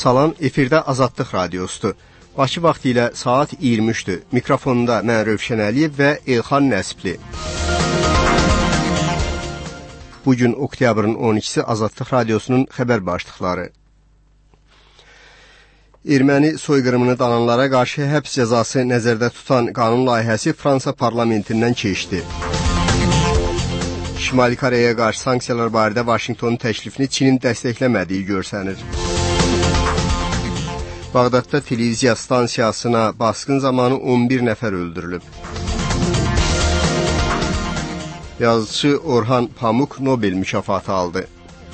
Salam, efirdə Azadlıq Radiosudur. Bakı vaxtı ilə saat 23-dür. Mikrofonda mən Rövşən Əliyev və Elxan Nəsibli. Bugün oktyabrın 12-si Azadlıq Radiosunun xəbər başlıqları. Erməni soyqırımını dananlara qarşı həbs cəzası nəzərdə tutan qanun layihəsi Fransa parlamentindən keçdi. Şimali Koreyaya qarşı sanksiyalar barədə Vaşinqtonun təklifini Çinin dəstəkləmədiyi görsənir. Bağdadda televiziya stansiyasına basqın zamanı 11 nəfər öldürülüb. Yazıcı Orhan Pamuk Nobel mükafatı aldı.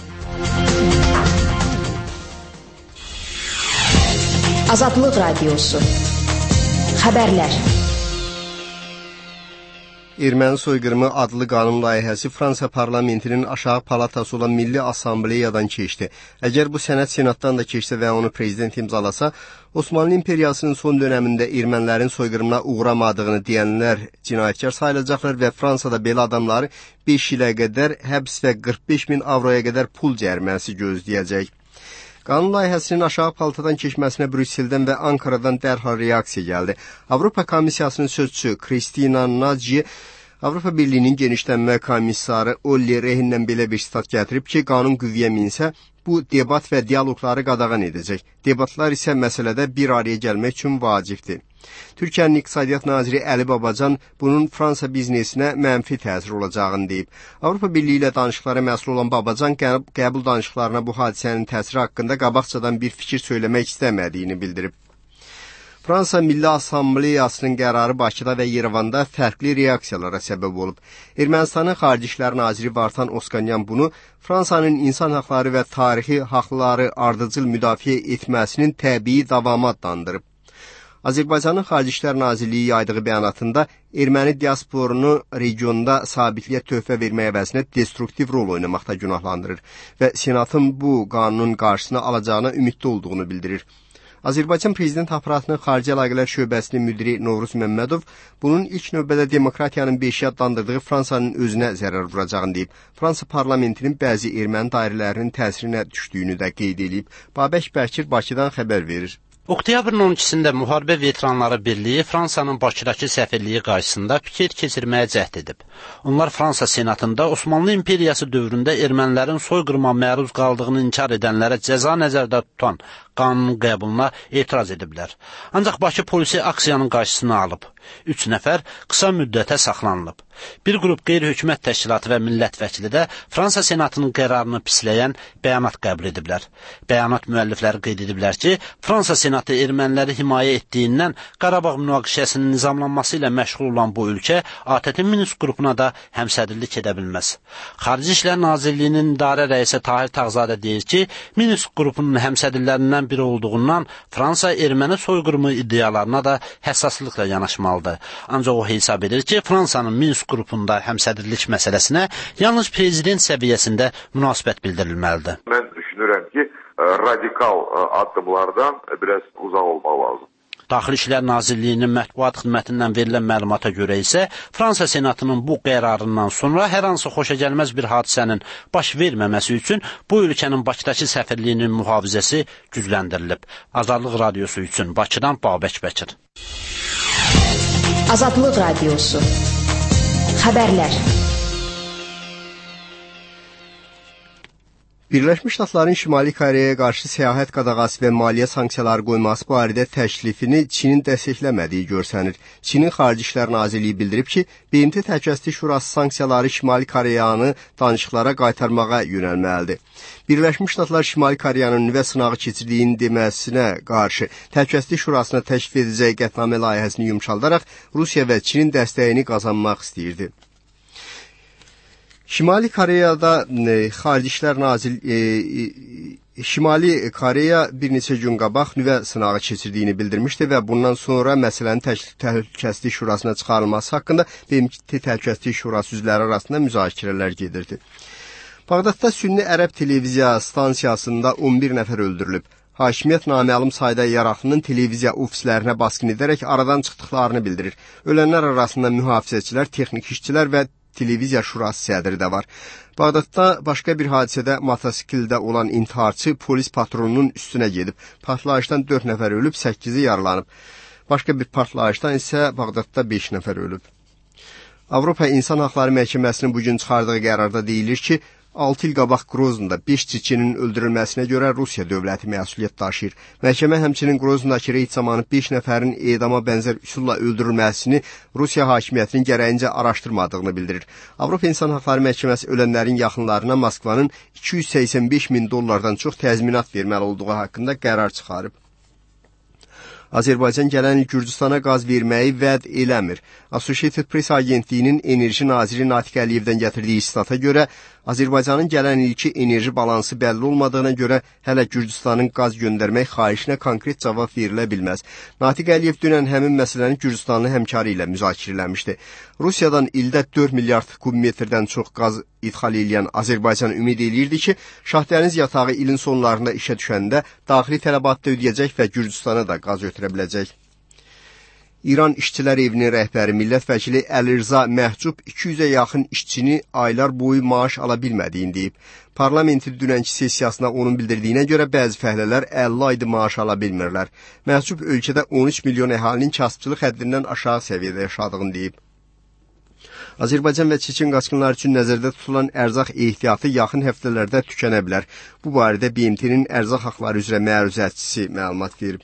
Azadlıq Radiosu. Xəbərlər. Erməni soyqırımı adlı qanun layihəsi Fransa parlamentinin aşağı palatası olan Milli Assambleyadan keçdi. Əgər bu sənəd senatdan da keçsə və onu prezident imzalasa, Osmanlı İmperiyasının son dönəmində ermənilərin soyqırımına uğramadığını deyənlər cinayətkar sayılacaqlar və Fransada belə adamları 5 ilə qədər həbs və 45.000 avroya qədər pul cəriməsi gözləyəcək. Qanun layihəsinin aşağı palatadan keçməsinə Brüsseldən və Ankaradan dərhal reaksiya gəldi. Avropa Komissiyasının sözçüsü Kristina Nagy, Avropa Birliyinin genişlənmə komissarı Olli Rehnlə belə bir sitat gətirib ki, qanun qüvvəyə minsə, bu debat və diyaloqları qadağan edəcək. Debatlar isə məsələdə bir araya gəlmək üçün vacibdir. Türkiyənin İqtisadiyyat Naziri Əli Babacan bunun Fransa biznesinə mənfi təsir olacağını deyib. Avropa Birliyi ilə danışıqlara məsul olan Babacan qəbul danışıqlarına bu hadisənin təsiri haqqında qabaqcadan bir fikir söyləmək istəmədiyini bildirib. Fransa Milli Assambleyasının qərarı Bakıda və Yerevanda fərqli reaksiyalara səbəb olub. Ermənistanın Xarici İşlər Naziri Vartan Oskanyan bunu Fransanın insan haqları və tarixi haqları ardıcıl müdafiə etməsinin təbii davamı adlandırıb. Azərbaycanın Xarici İşlər Nazirliyi yaydığı bəyanatında erməni diasporunu regionda sabitliyə töhfə vermək əvəzinə destruktiv rol oynamaqda günahlandırır və Senatın bu qanunun qarşısını alacağına ümidli olduğunu bildirir. Azərbaycan Prezident Aparatının Xarici Əlaqələr Şöbəsinin müdiri Novruz Məmmədov bunun ilk növbədə demokratiyanın beşiyə adlandırdığı Fransanın özünə zərər vuracağını deyib. Fransa parlamentinin bəzi erməni dairələrinin təsirinə düşdüyünü də qeyd edib. Babək Bəkir Bakıdan xəbər verir. Oktyabrın 12-sində Müharibə Veteranları Birliyi Fransanın Bakıdakı səfirliyi qarşısında fikir keçirməyə cəhd edib. Onlar Fransa Senatında Osmanlı İmperiyası dövründə ermənilərin soyqırıma məruz qaldığını inkar edənlərə cəza nəzərdə tutan qanunun qəbuluna etiraz ediblər. Ancaq Bakı polisi aksiyanın qarşısını alıb. 3 nəfər qısa müddətə saxlanılıb. Bir qrup qeyri-hökumət təşkilatı və millət vəkili də Fransa Senatının qərarını pisləyən bəyanat qəbul ediblər. Bəyanat müəllifləri qeyd ediblər ki, Fransa Senatı erməniləri himayə etdiyindən Qarabağ münaqişəsinin nizamlanması ilə məşğul olan bu ölkə ATƏT Minsk qrupuna da həmsədrlik edə bilməz. Xarici İşlər Nazirliyinin idarə rəisi Tahir Tağzadə deyir ki, Minsk qrupunun həmsədrlərindən biri olduğundan Fransa erməni soyqırımı iddialarına da həssaslıqla yanaşmalıdır. Ancaq o hesab edir ki, Fransanın Minsk qrupunda həmsədrlik məsələsinə yalnız prezident səviyyəsində münasibət bildirilməlidir. Mən düşünürəm ki, radikal addımlardan biraz uzaq olmaq lazım. Daxili İşlər Nazirliyinin mətbuat xidmətindən verilən məlumata görə isə Fransa Senatının bu qərarından sonra hər hansı xoşagəlməz bir hadisənin baş verməməsi üçün bu ölkənin Bakıdakı səfirliyinin mühafizəsi gücləndirilib. Azadlıq Radiosu üçün Bakıdan Babək Bəkir. Azadlıq Radiosu. Xəbərlər. Birləşmiş Ştatların Şimali Koreyaya qarşı səyahət qadağası və maliyyə sanksiyaları qoyması barədə təklifini Çinin dəstəkləmədiyi görsənir. Çinin Xarici İşlər Nazirliyi bildirib ki, BMT Təhlükəsizlik Şurası sanksiyaları Şimali Koreyanı danışıqlara qaytarmağa yönəlməlidir. Birləşmiş Ştatlar Şimali Koreyanın nüvə sınağı keçirdiyinin deməsinə qarşı Təhlükəsizlik Şurasına təklif edəcəyi qətnamə layihəsini yumşaldaraq Rusiya və Çinin dəstəyini qazanmaq istəyirdi. Şimali Koreyada Xarici İşlər Nazirliyi Şimali Koreya bir neçə gün qabaq nüvə sınağı keçirdiyini bildirmişdi və bundan sonra məsələnin Təhlükəsizlik Şurasına çıxarılması haqqında BMT Təhlükəsizlik Şurası üzvləri arasında müzakirələr gedirdi. Bağdadda Sünni Ərəb televiziya stansiyasında 11 nəfər öldürülüb. Hakimiyyət naməlum sayda yaraxının televiziya ofislərinə basqın edərək aradan çıxdıqlarını bildirir. Ölənlər arasında mühafizəçilər, texnik işçilər və televiziya şurası sədri də var. Bağdadda başqa bir hadisədə motosikildə olan intiharçı polis patronunun üstünə gedib. Partlayışdan 4 nəfər ölüb, 8-i yaralanıb. Başqa bir partlayışdan isə Bağdadda 5 nəfər ölüb. Avropa İnsan Haqları Məhkəməsinin bugün çıxardığı qərarda deyilir ki, 6 il qabaq Qroznda 5 çiçinin öldürülməsinə görə Rusiya dövləti məsuliyyət daşıyır. Məhkəmə həmçinin Qroznadakı reyd zamanı 5 nəfərin edama bənzər üsulla öldürülməsini Rusiya hakimiyyətinin gərəyincə araşdırmadığını bildirir. Avropa İnsan Haqları Məhkəməsi ölənlərin yaxınlarına Moskvanın $285.000-dan çox təzminat verməli olduğu haqqında qərar çıxarıb. Azərbaycan gələn il Gürcüstana qaz verməyi vəd eləmir. Associated Press agentliyinin enerji naziri Natiq Əliyevdən gətirdiyi istata görə, Azərbaycanın gələn ilki enerji balansı bəlli olmadığına görə hələ Gürcüstanın qaz göndərmək xahişinə konkret cavab verilə bilməz. Natiq Əliyev dünən həmin məsələni Gürcüstanlı həmkarı ilə müzakirə eləmişdi. Rusiyadan ildə 4 milyard kubmetrdən çox qaz idxal edən Azərbaycan ümid eləyirdi ki, Şahdəniz yatağı ilin sonlarında işə düşəndə daxili tələbatda ödəyəcək və Gürcüstana da qaz ötürə biləcək. İran İşçilər Evinin rəhbəri millət vəkili Əlirza Məhcub 200-ə yaxın işçini aylar boyu maaş ala bilmədiyini deyib. Parlamentin dünənki sessiyasında onun bildirdiyinə görə bəzi fəhlələr 50 ayda maaş ala bilmirlər. Məhcub ölkədə 13 milyon əhalinin kasıbçılıq həddindən aşağı səviyyədə yaşadığını deyib. Azərbaycan və Çeçen qaçqınlar üçün nəzərdə tutulan ərzaq ehtiyatı yaxın həftələrdə tükənə bilər. Bu barədə BMT-nin ərzaq haqları üzrə məruzətçisi məlumat verib.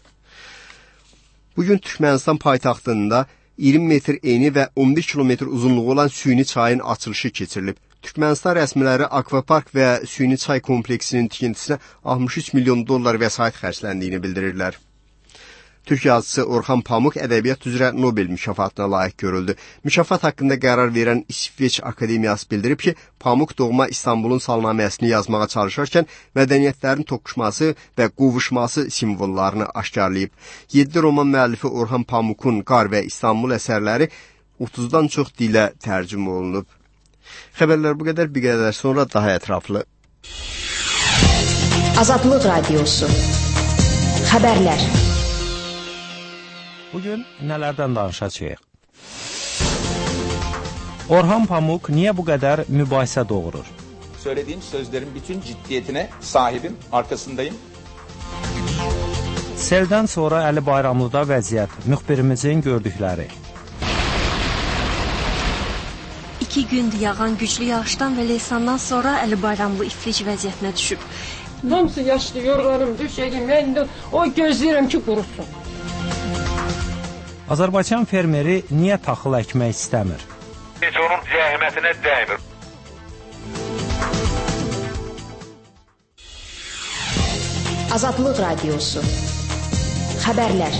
Bugün Türkmənistan paytaxtında 20 metr eni və 11 kilometr uzunluğu olan süni çayın açılışı keçirilib. Türkmənistan rəsmiləri akvapark və süni çay kompleksinin tikintisinə $63 milyon vəsait xərcləndiyini bildirirlər. Türk yazıçısı Orxan Pamuk ədəbiyyat üzrə Nobel mükafatına layiq görüldü. Mükafat haqqında qərar verən İsveç Akademiyası bildirib ki, Pamuk doğma İstanbulun salnaməsini yazmağa çalışarkən mədəniyyətlərin toqquşması və qovuşması simvollarını aşkarlayıb. 7 roman müəllifi Orxan Pamukun Qar və İstanbul əsərləri 30-dan çox dilə tərcümə olunub. Xəbərlər bu qədər, bir qədər sonra daha ətraflı. Azadlıq Radiosu. Xəbərlər. Bugün nələrdən danışacağıq? Orhan Pamuk niyə bu qədər mübahisə doğurur? Söylediğim sözlerin bütün ciddiyetine sahibim, arkasındayım. Seldən sonra Əli Bayramlıda vəziyyət, müxbirimizin gördükləri. 2 gündür yağan güclü yağışdan və leysandan sonra Əli Bayramlı iflic vəziyyətinə düşüb. Hamısı yaşlı, yorğanım, düşəyim, mən də o gözləyirəm ki, qurusun. Azərbaycan fermeri niyə taxıl əkmək istəmir? Heç onun zəhmətinə dəymir. Azadlıq Radiosu. Xəbərlər.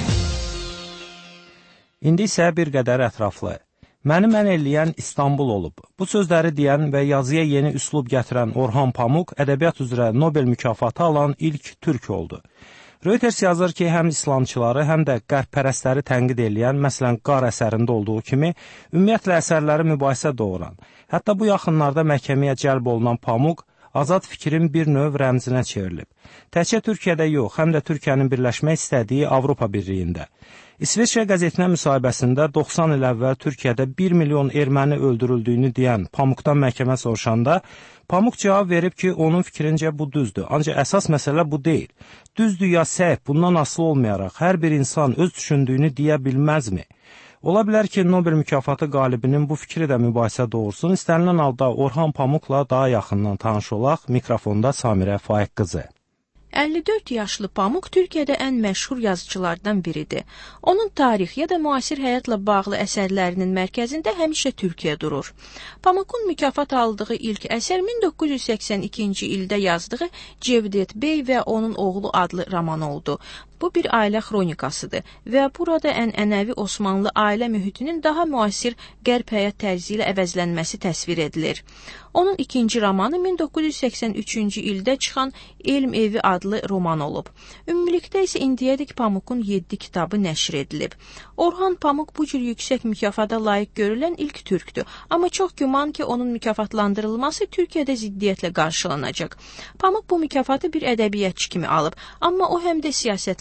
İndi isə bir qədər ətraflı. Məni mən eləyən İstanbul olub. Bu sözləri deyən və yazıya yeni üslub gətirən Orhan Pamuk ədəbiyyat üzrə Nobel mükafatı alan ilk türk oldu. Reuters yazır ki, həm İslamçıları, həm də qərbpərəstləri tənqid eləyən, məsələn, Qar əsərində olduğu kimi, ümumiyyətlə əsərləri mübahisə doğuran, hətta bu yaxınlarda məhkəməyə cəlb olunan Pamuk, azad fikrin bir növ rəmzinə çevrilib. Təkcə Türkiyədə yox, həm də Türkiyənin birləşmək istədiyi Avropa Birliyində. İsveçrə qəzetinə müsahibəsində 90 il əvvəl Türkiyədə 1 milyon erməni öldürüldüyünü deyən Pamukdan məhkəmə soruşanda, Pamuk cavab verib ki, onun fikrincə bu düzdür. Ancaq əsas məsələ bu deyil. Düzdür ya səhv, bundan asılı olmayaraq hər bir insan öz düşündüyünü deyə bilməzmi? Ola bilər ki, Nobel mükafatı qalibinin bu fikri də mübahisə doğursun. İstənilən halda Orhan Pamukla daha yaxından tanış olaq. Mikrofonda Samirə Faiq qızı. 54 yaşlı Pamuk Türkiyədə ən məşhur yazıçılardan biridir. Onun tarix ya da müasir həyatla bağlı əsərlərinin mərkəzində həmişə Türkiyə durur. Pamukun mükafat aldığı ilk əsər 1982-ci ildə yazdığı Cevdet Bey və onun oğlu adlı roman oldu. Bu bir ailə xronikasıdır və burada ənənəvi Osmanlı ailə mühitinin daha müasir qərb həyat tərzi ilə əvəzlənməsi təsvir edilir. Onun ikinci romanı 1983-cü ildə çıxan Elm Evi adlı roman olub. Ümumilikdə isə indiyədək Pamukun 7 kitabı nəşr edilib. Orhan Pamuk bu cür yüksək mükafata layiq görülən ilk türkdür, amma çox güman ki, onun mükafatlandırılması Türkiyədə ziddiyyətlə qarşılanacaq. Pamuk bu mükafatı bir ədəbiyyatçı kimi alıb, amma o həm də siyasətlə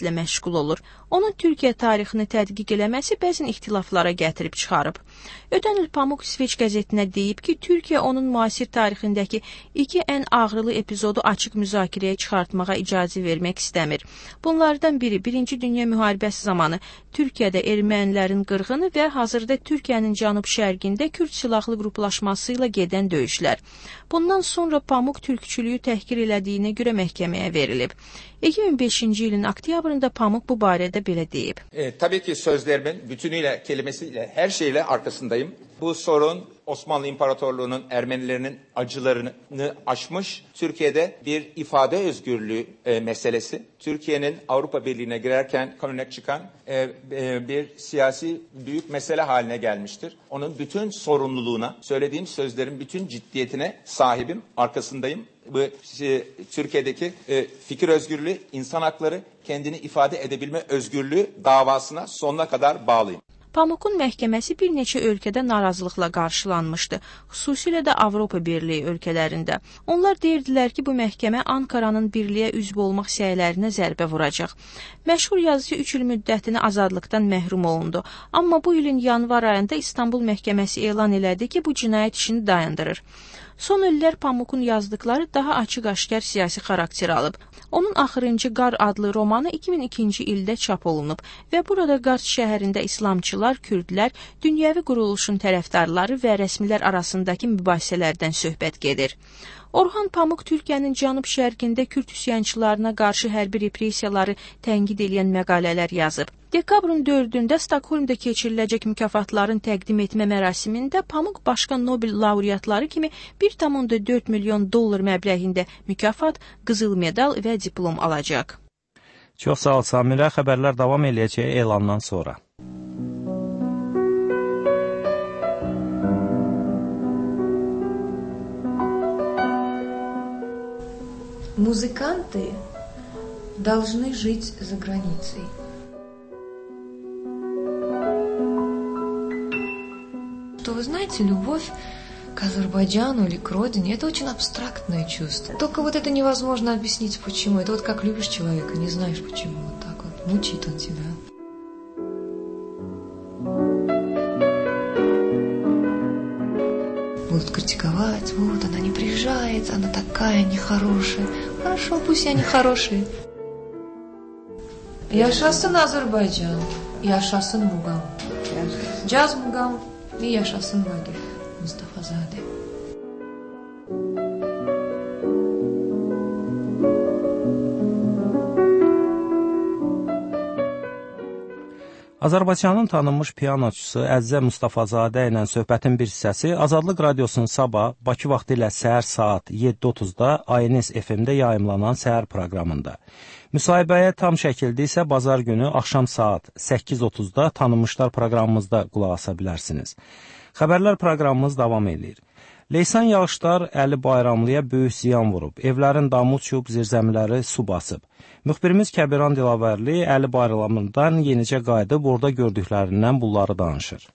mühafizətlə məşğul olur. Onun Türkiyə tarixini tədqiq eləməsi bəzən ixtilaflara gətirib çıxarıb. Ötən il Pamuk İsveç qəzetinə deyib ki, Türkiyə onun müasir tarixindəki 2 ən ağrılı epizodu açıq müzakirəyə çıxartmağa icazə vermək istəmir. Bunlardan biri 1-ci Dünya müharibəsi zamanı Türkiyədə ermənilərin qırğını və hazırda Türkiyənin cənub-şərqində Kürd silahlı qruplaşması ilə gedən döyüşlər. Bundan sonra Pamuk türkçülüyü təhqir elədiyinə görə məhkəməyə verilib. 2005-ci ilin oktyabrında Pamuk bu barədə belə deyib. Tabii ki sözlerimin bütünüyle, kelimesiyle, her şeyle arkasındayım. Bu sorun Osmanlı İmparatorluğu'nun Ermenilerinin acılarını aşmış, Türkiye'de bir ifade özgürlüğü meselesi. Türkiye'nin Avrupa Birliği'ne girerken kanuna çıkan bir siyasi büyük mesele haline gelmiştir. Onun bütün sorumluluğuna, söylediğim sözlerin bütün ciddiyetine sahibim, arkasındayım. Bu Türkiye'deki fikir özgürlüğü, insan hakları, kendini ifade edebilme özgürlüğü davasına sonuna kadar bağlıyım. Pamukun məhkəməsi bir neçə ölkədə narazılıqla qarşılanmışdı, xüsusilə də Avropa Birliyi ölkələrində. Onlar deyirdilər ki, bu məhkəmə Ankaranın birliyə üzv olmaq səylərinə zərbə vuracaq. Məşhur yazıcı 3 il müddətini azadlıqdan məhrum olundu, amma bu ilin yanvar ayında İstanbul məhkəməsi elan elədi ki, bu cinayət işini dayandırır. Son illər Pamukun yazdıkları daha açıq-aşkar siyasi xarakter alıb. Onun Axırıncı Qar adlı romanı 2002-ci ildə çap olunub və burada Qars şəhərində İslamçılar, Kürdlər, dünyəvi quruluşun tərəfdarları və rəsmilər arasındakı mübahisələrdən söhbət gedir. Orhan Pamuk Türkiyənin cənub-şərqində Kürd üsyançılarına qarşı hərbi repressiyaları tənqid edən məqalələr yazıb. Dekabrın 4-də Stokholmda keçiriləcək mükafatların təqdim etmə mərasimində Pamuk başqa Nobel laureatları kimi 1,4 milyon dollar məbləğində mükafat, qızıl medal və diplom alacaq. Çox sağ ol Samirə, xəbərlər davam eləyəcək elandan sonra. Музыканты должны жить за границей. Что вы знаете, любовь к Азербайджану или к родине – это очень абстрактное чувство. Только вот это невозможно объяснить, почему. Это вот как любишь человека, не знаешь почему. Вот так вот мучит он тебя. Будут критиковать, вот она не приезжает, она такая нехорошая. Хорошо, пусть они хорошие. Yaşasın Azerbaycan, yaşasın Muğam. Caz Muğam ve yaşasın Vagif Mustafazade. Azərbaycanın tanınmış pianoçusu Əzzə Mustafazadə ilə söhbətin bir hissəsi Azadlıq Radiosunun sabah Bakı vaxtı ilə səhər saat 7:30-da ANS FM-də yayımlanan səhər proqramında. Müsahibəyə tam şəkildə isə bazar günü axşam saat 8:30-da tanınmışlar proqramımızda qulaq asa bilərsiniz. Xəbərlər proqramımız davam edir. Leysan yağışlar Əli Bayramlıya böyük ziyan vurub, evlərin damı uçub, zirzəmiləri su basıb. Müxbirimiz Kəbiran Dilavərli Əli Bayramlıdan yenicə qayıdıb, orada gördüklərindən bunları danışır.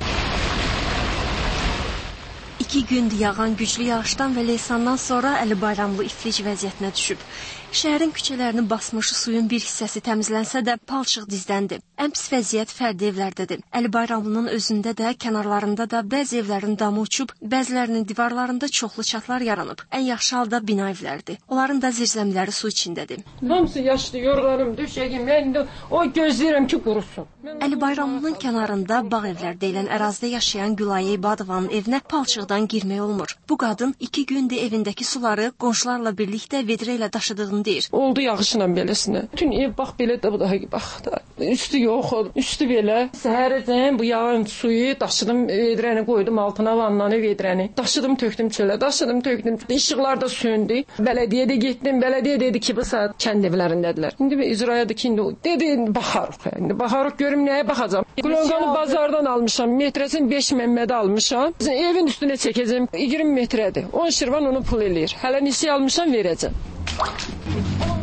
2 gündür yağan güclü yağışdan və leysandan sonra Əli Bayramlı iflic vəziyyətinə düşüb. Şəhərin küçələrini basmış suyun bir hissəsi təmizlənsə də palçıq dizdəndi. Ən pis vəziyyət fərdi evlərdədir. Əli Bayramlının özündə də, kənarlarında da bəzi evlərin damı uçub, bəzilərinin divarlarında çoxlu çatlar yaranıb. Ən yaxşı halda bina evlərdir. Onların da zirzəmiləri su içindədir. Hamısı yaşlı, yorğanım, döşəyim, mən də o gözləyirəm ki, qurusun. Əli Bayramlının kənarında bağ evlər deyilən ərazidə yaşayan Gülayə İbadovanın evinə palçıqdan girmək olmur. Bu qadın 2 gündür evindəki suları qonşularla birlikdə vedrə ilə daşıdığını deyir. Oldu yağışla beləsinə. Bütün ev bax belə də bu da bax da. Üstü yox, üstü belə. Səhərəcən bu yağan suyu daşıdım, vedrəni qoydum altına, vannanı, vedrəni. Daşıdım, tökdüm çölə, daşıdım, tökdüm. İşıqlar da söndü. Belediyədə getdim, belediyə dedi ki, bu saat kənd evlərindədirlər. İndi icraya da ki, dedi baxarıq. İndi baxarıq görüm nəyə baxacam. Qulonqanı bazardan almışam, metrəsini 5 Məmmədə almışam. Evin üstünə çəkəcəm, 20 metrədir. 10 şirvan onu pul eləyir. Hələ nisi almışam, verəcəm.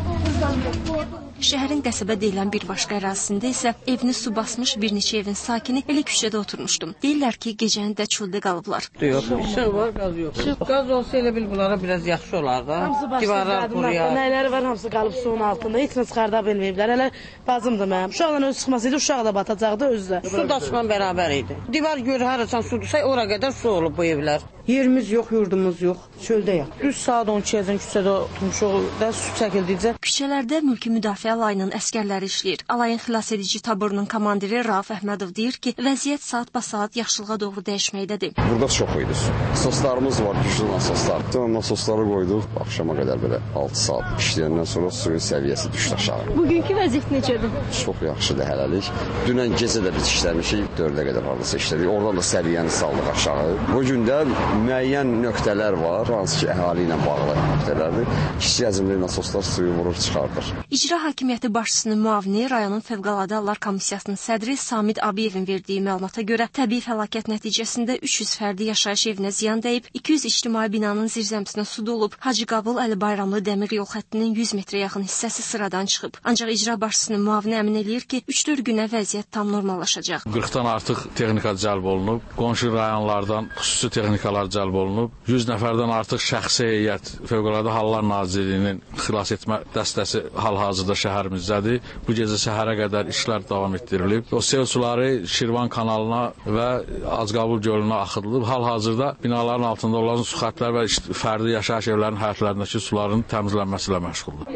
Şəhərin qəsəbə deyilən bir başqa ərazisində isə evini su basmış bir neçə evin sakini elə küçədə oturmuşdum. Deyirlər ki, gecəni də çöldə qalıblar. Yox, işıq var, qaz yox. İşıq, qaz olsa elə bil bunlara biraz yaxşı olar da. Divarlar quruyar. Nəyləri var, hamısı qalıb suyun altında. Heç nə çıxarda bilməyiblər. Hələ bazımdır mənim. Uşaqla öz çıxmasaydı, uşaq da batacaqdı özdə. Su da çıxan bərabər idi. Divar gör, harasan su dursa, ora qədər su olub bu evlər. Yerimiz yox, yurdumuz yox. Çöldəyik. Düz saat 12-yə küçədə oturmuşuq da su çəkildikcə. Küçələrdə mülki müdafiə alayının əsgərləri işləyir. Alayın xilas edici taborunun komandiri Rauf Əhmədov deyir ki, vəziyyət saat-basaat yaşlığa doğru dəyişməkdədir. Burada çox idi su. Nasoslarımız var, güclü nasoslar. Nasosları qoyduq, axşama qədər belə 6 saat işləyəndən sonra suyun səviyyəsi düşdü aşağı. Bugünkü vəziyyət necədir? Çox yaxşıdır hələlik. Dünən gecə də biz işləmişik, 4-ə qədər hardasa işlədik. Oradan da səviyyəni saldıq aşağı. Bu gün də müəyyən nöqtələr var, hansı ki, əhali ilə bağlı nöqtələrdir. Kiçik həcmli nasoslar suyu vurur, çıxardır. İcra Hakimiyyəti başçısının müavini rayonun Fövqəladə Hallar Komissiyasının sədri Samid Abiyevin verdiyi məlumata görə təbii fəlakət nəticəsində 300 fərdi yaşayış evinə ziyan dəyib, 200 ictimai binanın zirzəmisinə su dolub, Hacı Qabul Əli Bayramlı dəmir yol xəttinin 100 metrə yaxın hissəsi sıradan çıxıb. Ancaq icra başçısının müavini əmin eləyir ki, 3-4 günə vəziyyət tam normallaşacaq. 40-dan artıq texnika cəlb olunub, qonşu rayonlardan xüsusi texnikalar cəlb olunub, 100 nəfərdən artıq şəxsi heyət Fövqəladə Hallar Nazirliyinin xilas etmə dəstəsi hal-hazırda şəhərimizdədir. Bu gecə səhərə qədər işlər davam etdirilib. O sel suları Şirvan kanalına və Acqabul gölünə axıdılıb. Hal-hazırda binaların altında olan su xəttləri və fərdi yaşayış evlərinin həyətlərindəki suların təmizlənməsi ilə məşğuldur.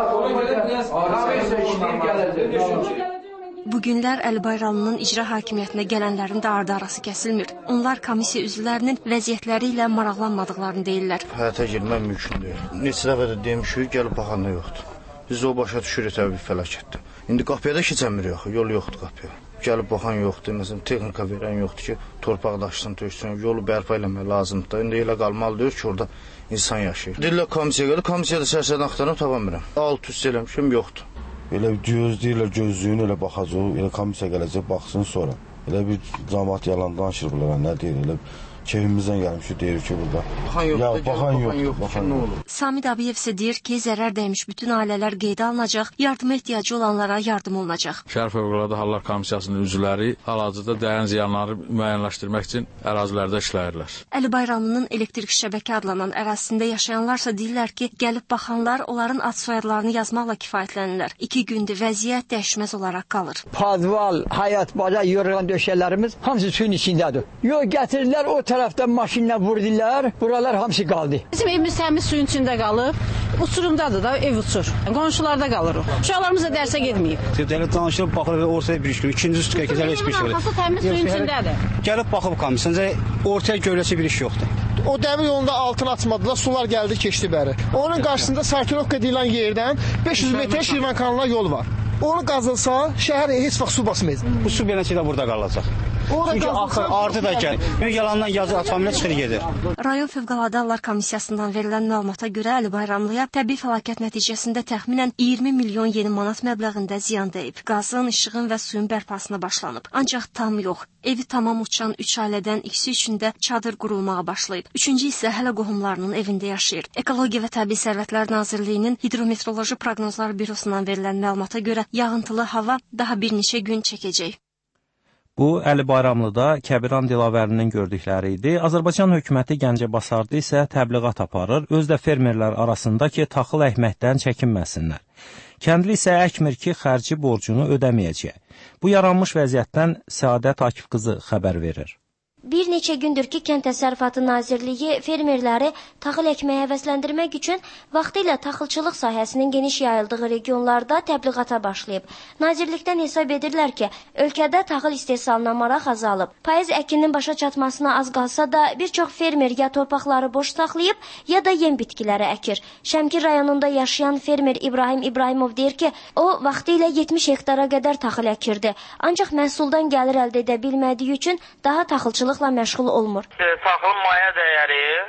Bu günlər Əli Bayramlının icra hakimiyyətinə gələnlərin də ardı-arası kəsilmir. Onlar komissiya üzvlərinin vəziyyətləri ilə maraqlanmadıqlarını deyirlər. Həyata girmək mümkün deyil. Neçə dəfə də demişik, gəlib baxanda yoxdur. Biz o başa düşürük təbii fəlakətdə. İndi qapıya da keçəmirik axı, yol yoxdur qapıya. Gəlib baxan yoxdur, məsələn, texnika verən yoxdur ki, torpaq daşısın, töksün, yolu bərpa eləmək lazımdır. İndi elə qalmalıdır ki, orada insan yaşayır. Deyirlər komissiya gəlir, komissiyada sərsən axtarım, tapa bilmirəm. Alt-üst eləmişim, yoxdur. Elə gözləyirlər, gözlüyün elə baxacaq, elə komissiya gələcək, baxsın sonra. Elə bir cəmaət yalan danışır bunlara, nə deyir, elə keyfimizdən gəlmişik, deyir ki, burada. Baxan yoxdur. Samid Abiyev isə deyir ki, zərər dəymiş bütün ailələr qeydə alınacaq, yardıma ehtiyacı olanlara yardım olunacaq. Şəhər Fövqəladə Hallar Komissiyasının üzvləri hal-hazırda dəyən ziyanları müəyyənləşdirmək üçün ərazilərdə işləyirlər. Əli Bayramlının elektrik şəbəkə adlanan ərazisində yaşayanlarsa deyirlər ki, gəlib baxanlar onların ad soyadlarını yazmaqla kifayətlənirlər. 2 gündür vəziyyət dəyişməz olaraq qalır. Padval, həyat, baca, yorğan döşələrimiz hamısı suyun içindədir. Yox, gətirirlər o tərəfdən maşinlə vurdular, buralar hamısı qaldı. Bizim evimiz təmiz suyun içində qalıb, uçurumdadır da, ev uçur. Qonşularda qalırıq. Uşaqlarımız da dərsə getməyib. Deyirlər, danışılıb, baxılır, ortaya bir iş görür. İkinci üstüyə keçər, heç bir şey olur. Təmiz suyun içindədir. Gəlib baxıb komisiyonca, ortaya görüləsi bir iş yoxdur. O dəmir yolunda altını açmadılar, sular gəldi, keçdi bəri. Onun qarşısında Sarkinovka deyilən yerdən 500 metrə Şirvan kanalına yol var. Onu qazılsa, şəhər heç vaxt su basmayacaq. Bu su beləçə də burada qalacaq. Çünki axır, ardı da gəlir. Yalandan yazı atamilə çıxır gedir. Rayon Fövqəladə Hallar Komissiyasından verilən məlumata görə Əli Bayramlıya təbii fəlakət nəticəsində təxminən 20 milyon yeni manat məbləğində ziyan dəyib. Qazın, işığın və suyun bərpasına başlanıb. Ancaq tam yox. Evi tamam uçan 3 ailədən ikisi üçün də çadır qurulmağa başlayıb. Üçüncü isə hələ qohumlarının evində yaşayır. Ekologiya və Təbii Sərvətlər Nazirliyinin Hidrometeoroloji Proqnozlar Bürosundan verilən məlumata görə yağıntılı hava daha bir neçə gün çəkəcək. Bu, Əli Bayramlıda Kəbiran Dilavərinin gördükləri idi. Azərbaycan hökuməti Gəncəbasarda isə təbliğat aparır, öz də fermerlər arasında ki, taxıl əkməkdən çəkinməsinlər. Kəndli isə əkmir ki, xərci borcunu ödəməyəcək. Bu yaranmış vəziyyətdən Səadət Akif qızı xəbər verir. Bir neçə gündür ki, Kənd Təsərrüfatı Nazirliyi fermerləri taxıl əkməyə həvəsləndirmək üçün vaxtilə taxılçılıq sahəsinin geniş yayıldığı regionlarda təbliğata başlayıb. Nazirlikdən hesab edirlər ki, ölkədə taxıl istehsalına maraq azalıb. Payız əkinin başa çatmasına az qalsa da bir çox fermer ya torpaqları boş saxlayıb, ya da yem bitkiləri əkir. Şəmkir rayonunda yaşayan fermer İbrahim İbrahimov deyir ki, o vaxtilə 70 hektara qədər taxıl əkirdi. Ancaq məhsuldan gəlir əldə edə bilmədiyi üçün daha taxılçılıq məşğul olmur. Taxılın maya dəyəri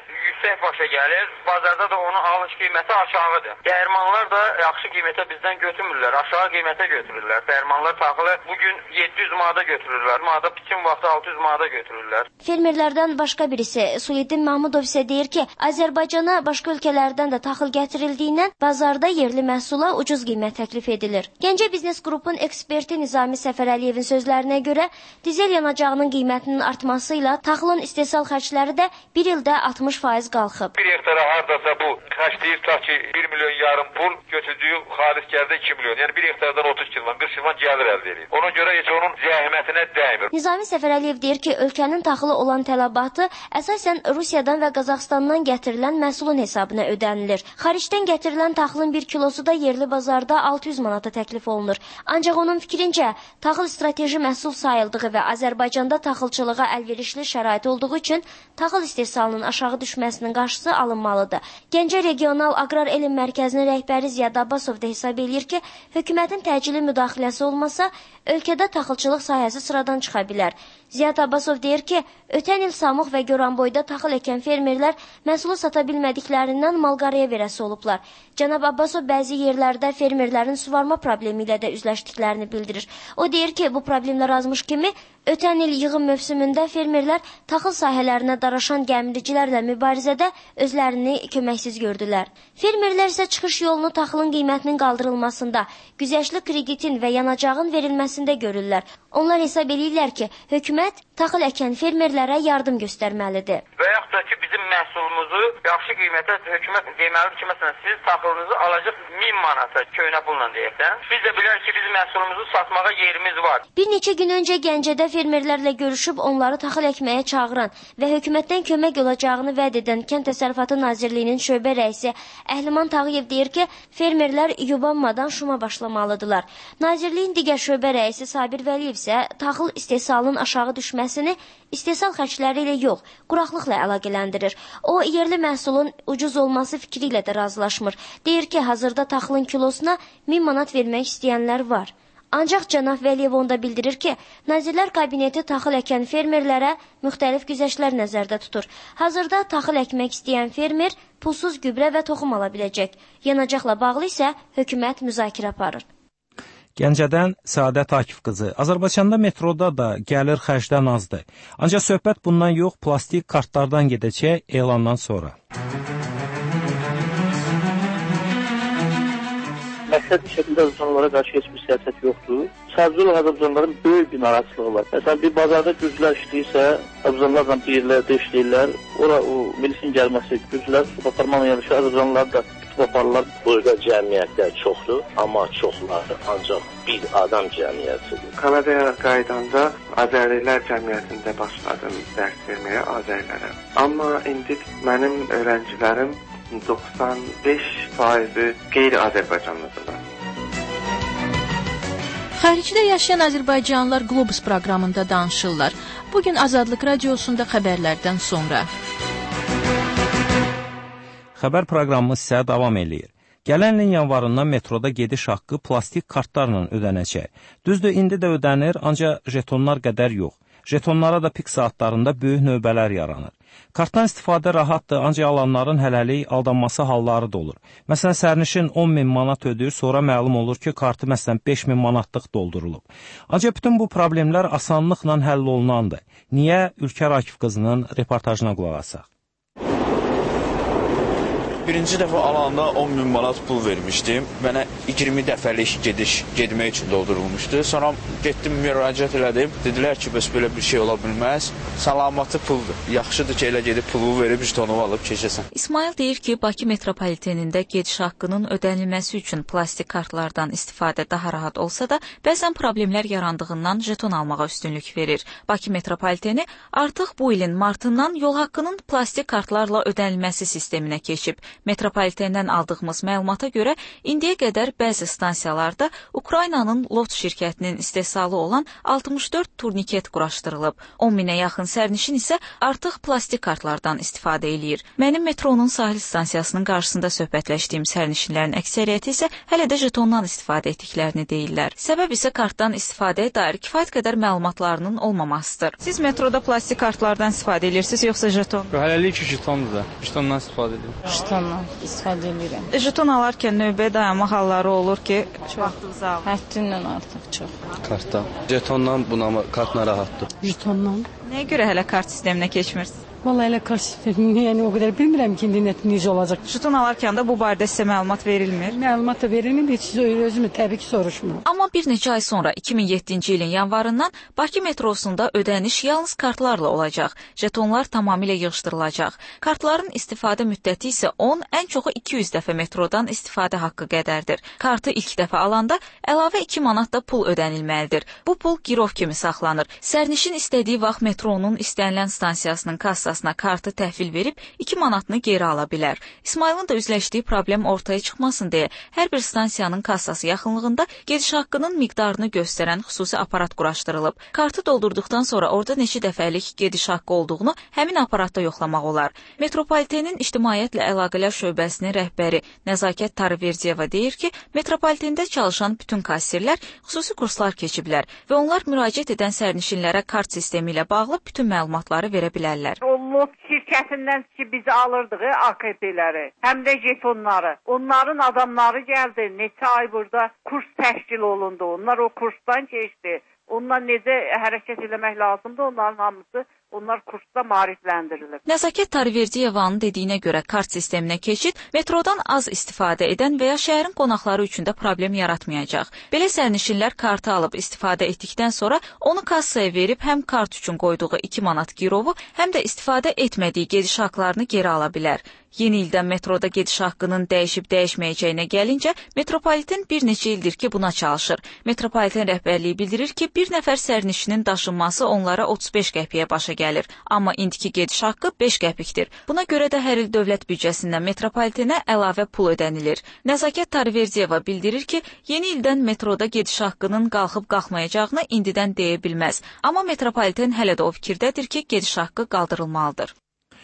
yüksək başa gəlir. Bazarda da onun alış qiyməti aşağıdır. Dəyirmanlar da yaxşı qiymətə bizdən götürmürlər, aşağı qiymətə götürürlər. Dəyirmanlar taxılı bugün 700 manata götürürlər. Manata biçim vaxtı 600 manata götürürlər. Fermerlərdən başqa birisi Suyeddin Mahmudov isə deyir ki, Azərbaycana başqa ölkələrdən də taxıl gətirildiyindən bazarda yerli məhsula ucuz qiymət təklif edilir. Gəncə Biznes Qrupun eksperti Nizami Səfərəliyevin sözlərinə görə dizel yanacağının qiymətinin artmasıyla taxılın istehsal xərcləri də bir ildə 60% qalxıb. Bir hektara hardasa bu xərcləyir ta ki 1 milyon yarım pul götürdüyü xaric gəldi 2 milyon. Yəni bir hektardan 30 kilvan, 40 kilvan gəlir əldə edir. Ona görə heç onun zəhmətinə dəymir. Nizami Səfərəliyev deyir ki, ölkənin taxılı olan tələbatı əsasən Rusiyadan və Qazaxıstandan gətirilən məhsulun hesabına ödənilir. Xaricdən gətirilən taxılın 1 kilosu da yerli bazarda 600 manata təklif olunur. Ancaq onun fikrincə, taxıl strateji məhsul sayıldığı və Azərbaycanda taxılçılığa əlverişli şərait olduğu üçün taxıl istehsalının aşağı düşməsinin qarşısı alınmalıdır. Gəncə Regional Aqrar Elm Mərkəzinin rəhbəri Ziyad Abbasov da hesab edir ki, hökumətin təcili müdaxiləsi olmasa, ölkədə taxılçılıq sahəsi sıradan çıxa bilər. Ziyad Abbasov deyir ki, ötən il Samux və Goranboyda taxıl əkən fermerlər məhsulu sata bilmədiklərindən malqaraya verəsi olublar. Cənab Abbasov bəzi yerlərdə fermerlərin suvarma problemi ilə də üzləşdiklərini bildirir. O deyir ki, bu problemlər azmış kimi ötən il yığım mövsümündə fermerlər taxıl sahələrinə daraşan gəmiricilərlə mübarizədə özlərini köməksiz gördülər. Fermerlər isə çıxış yolunu taxılın qiymətinin qaldırılmasında, güzəştli kreditin və yanacağın verilməsində görürlər. Onlar hesab edirlər ki, hökumət taxıl əkən fermerlərə yardım göstərməlidir. Və yaxud da ki, bizim məhsulumuzu yaxşı qiymətə hökumət deməlidir ki, məsələn, siz taxılınızı alacaq 1000 manata köynə pulla deyəkdən. Biz də bilərik ki, bizim məhsulumuzu satmağa yerimiz var. Bir neçə gün öncə Gəncədə fermerlərlə görüşüb onları taxıl əkməyə çağıran və hökumətdən kömək olacağını vəd edən Kənd Təsərrüfatı Nazirliyinin şöbə rəisi Əhliman Tağıyev deyir ki, fermerlər yubanmadan şuma başlamalıdırlar. Nazirliyin digər şöbə rəisi Sabir Vəliyev isə taxıl istehsalının aşağı düşməsini istehsal xərcləri ilə yox, quraqlıqla əlaqələndirir. O, yerli məhsulun ucuz olması fikri ilə də razılaşmır. Deyir ki, hazırda taxılın kilosuna 1000 manat vermək istəyənlər var. Ancaq cənab Vəliyev onda bildirir ki, Nazirlər Kabineti taxıl əkən fermerlərə müxtəlif güzəştlər nəzərdə tutur. Hazırda taxıl əkmək istəyən fermer pulsuz gübrə və toxum ala biləcək. Yanacaqla bağlı isə hökumət müzakirə aparır. Gəncədən Səadət Akif qızı. Azərbaycanda metroda da gəlir xərcdən azdır. Ancaq söhbət bundan yox, plastik kartlardan gedəcək elandan sonra. Məqsəd şəkildə Azərbaycanlılara qarşı heç bir siyasət yoxdur. Sadəcə olaraq Azərbaycanlıların böyük bir narahatçılığı var. Məsələn, bir bazarda güclər işləyirsə, Azərbaycanlılarla bir yerlərdə işləyirlər. Ora o milisin gəlməsi, güclər tutub aparmaqla yanaşı Azərbaycanlılar da tutub aparırlar. Burada cəmiyyətlər çoxdur, amma çoxları ancaq bir adam cəmiyyətidir. Kanadaya qaydanda Azərilər cəmiyyətində başladım dərs verməyə Azərlərə. Amma indi mənim öğrencilərim 95% qeyri-Azərbaycanlıdırlar. Xaricdə yaşayan Azərbaycanlılar Globus proqramında danışırlar. Bugün Azadlıq Radiosunda xəbərlərdən sonra. Xəbər proqramımız isə davam eləyir. Gələn ilin yanvarından metroda gediş haqqı plastik kartlarla ödənəcək. Düzdür, indi də ödənir, ancaq jetonlar qədər yox. Jetonlara da pik saatlarında böyük növbələr yaranır. Kartdan istifadə rahatdır, ancaq alanların hələlik aldanması halları da olur. Məsələn, sərnişin 10.000 manat ödəyir, sonra məlum olur ki, kartı məsələn 5.000 manatlıq doldurulub. Ancaq bütün bu problemlər asanlıqla həll olunandır. Niyə? Ülkər Akif qızının reportajına qulaq asaq. Birinci dəfə alanda 10.000 manat pul vermişdim. Mənə 20 dəfəlik getmək üçün doldurulmuşdu. Sonra getdim, müraciət elədim. Dedilər ki, bəs belə bir şey ola bilməz. Salamatı puldur. Yaxşıdır ki, elə gedib pulu verib jetonu alıb keçəsən. İsmail deyir ki, Bakı metropolitenində gediş haqqının ödənilməsi üçün plastik kartlardan istifadə daha rahat olsa da, bəzən problemlər yarandığından jeton almağa üstünlük verir. Bakı metropoliteni artıq bu ilin martından yol haqqının plastik kartlarla ödənilməsi sisteminə keçib. Metropolitendən aldığımız məlumata görə indiyə qədər bəzi stansiyalarda Ukraynanın Lot şirkətinin istehsalı olan 64 turniket quraşdırılıb. 10 minə yaxın sərnişin isə artıq plastik kartlardan istifadə eləyir. Mənim metronun sahil stansiyasının qarşısında söhbətləşdiyim sərnişinlərin əksəriyyəti isə hələ də jetondan istifadə etdiklərini deyirlər. Səbəb isə kartdan istifadəyə dair kifayət qədər məlumatlarının olmamasıdır. Siz metroda plastik kartlardan istifadə edirsiniz, yoxsa jeton? Hələlik jetondur da. Jetondan istifadə edirəm. Jetondan istifadə edirəm. Jeton alarkən növbəyə dayanma halları olur ki, vaxtınız alır. Həddindən artıq çox. Kartdan. Jetondan buna kartla rahatdır. Jetondan. Nəyə görə hələ kart sisteminə keçmirsiniz? Vallahi elə kart sistemi, yəni o qədər bilmirəm ki, indi necə olacaq. Jeton alarkən də bu barədə sizə məlumat verilmir. Məlumat da verilmir, heç özümü təbii ki soruşmuram. Amma bir neçə ay sonra 2007-ci ilin yanvarından Bakı metrosunda ödəniş yalnız kartlarla olacaq. Jetonlar tamamilə yığışdırılacaq. Kartların istifadə müddəti isə 10, ən çoxu 200 dəfə metrodan istifadə haqqı qədərdir. Kartı ilk dəfə alanda əlavə 2 manat da pul ödənilməlidir. Bu pul girov kimi saxlanır. Sərnişin istədiyi vaxt metronun istənilən stansiyasının kassasına kartı təhvil verib 2 manatını geri ala bilər. İsmailin da üzləşdiyi problem ortaya çıxmasın deyə hər bir stansiyanın kassası yaxınlığında gediş haqqının miqdarını göstərən xüsusi aparat quraşdırılıb. Kartı doldurduqdan sonra orada neçə dəfəlik gediş haqqı olduğunu həmin aparatda yoxlamaq olar. Metropolitenin İctimaiyyətlə Əlaqələr şöbəsinin rəhbəri Nəzakət Tariverdiyeva deyir ki, metropolitində çalışan bütün kassirlər xüsusi kurslar keçiblər və onlar müraciət edən sərnişinlərə kart sistemi ilə bağlı bütün məlumatları verə bilərlər. Lot şirkətindən ki biz alırdıq AKP-ləri, həm də jetonları. Onların adamları gəldi, neçə ay burada kurs təşkil olundu. Onlar o kursdan keçdi. Onlar necə hərəkət etmək lazımdır, onların hamısı onlar kursda maarifləndirilib. Nəzakət Tariverdiyevanın dediyinə görə kart sisteminə keçid metrodan az istifadə edən və ya şəhərin qonaqları üçün də problem yaratmayacaq. Belə sərnişinlər kartı alıb istifadə etdikdən sonra onu kassaya verib həm kart üçün qoyduğu 2 manat girovu, həm də istifadə etmədiyi gediş haqqlarını geri ala bilər. Yeni ildən metroda gediş haqqının dəyişib-dəyişməyəcəyinə gəlincə, metropoliten bir neçə ildir ki buna çalışır. Metropoliten rəhbərliyi bildirir ki, bir nəfər sərnişinin daşınması onlara 35 qəpiyə başa gəlir. Amma indiki gediş haqqı 5 qəpikdir. Buna görə də hər il dövlət büdcəsindən metropolitenə əlavə pul ödənilir. Nəzakət Tariverdiyeva bildirir ki, yeni ildən metroda gediş haqqının qalxıb-qalxmayacağını indidən deyə bilməz. Amma metropoliten hələ də o fikirdədir ki, gediş haqqı qaldırılmalıdır.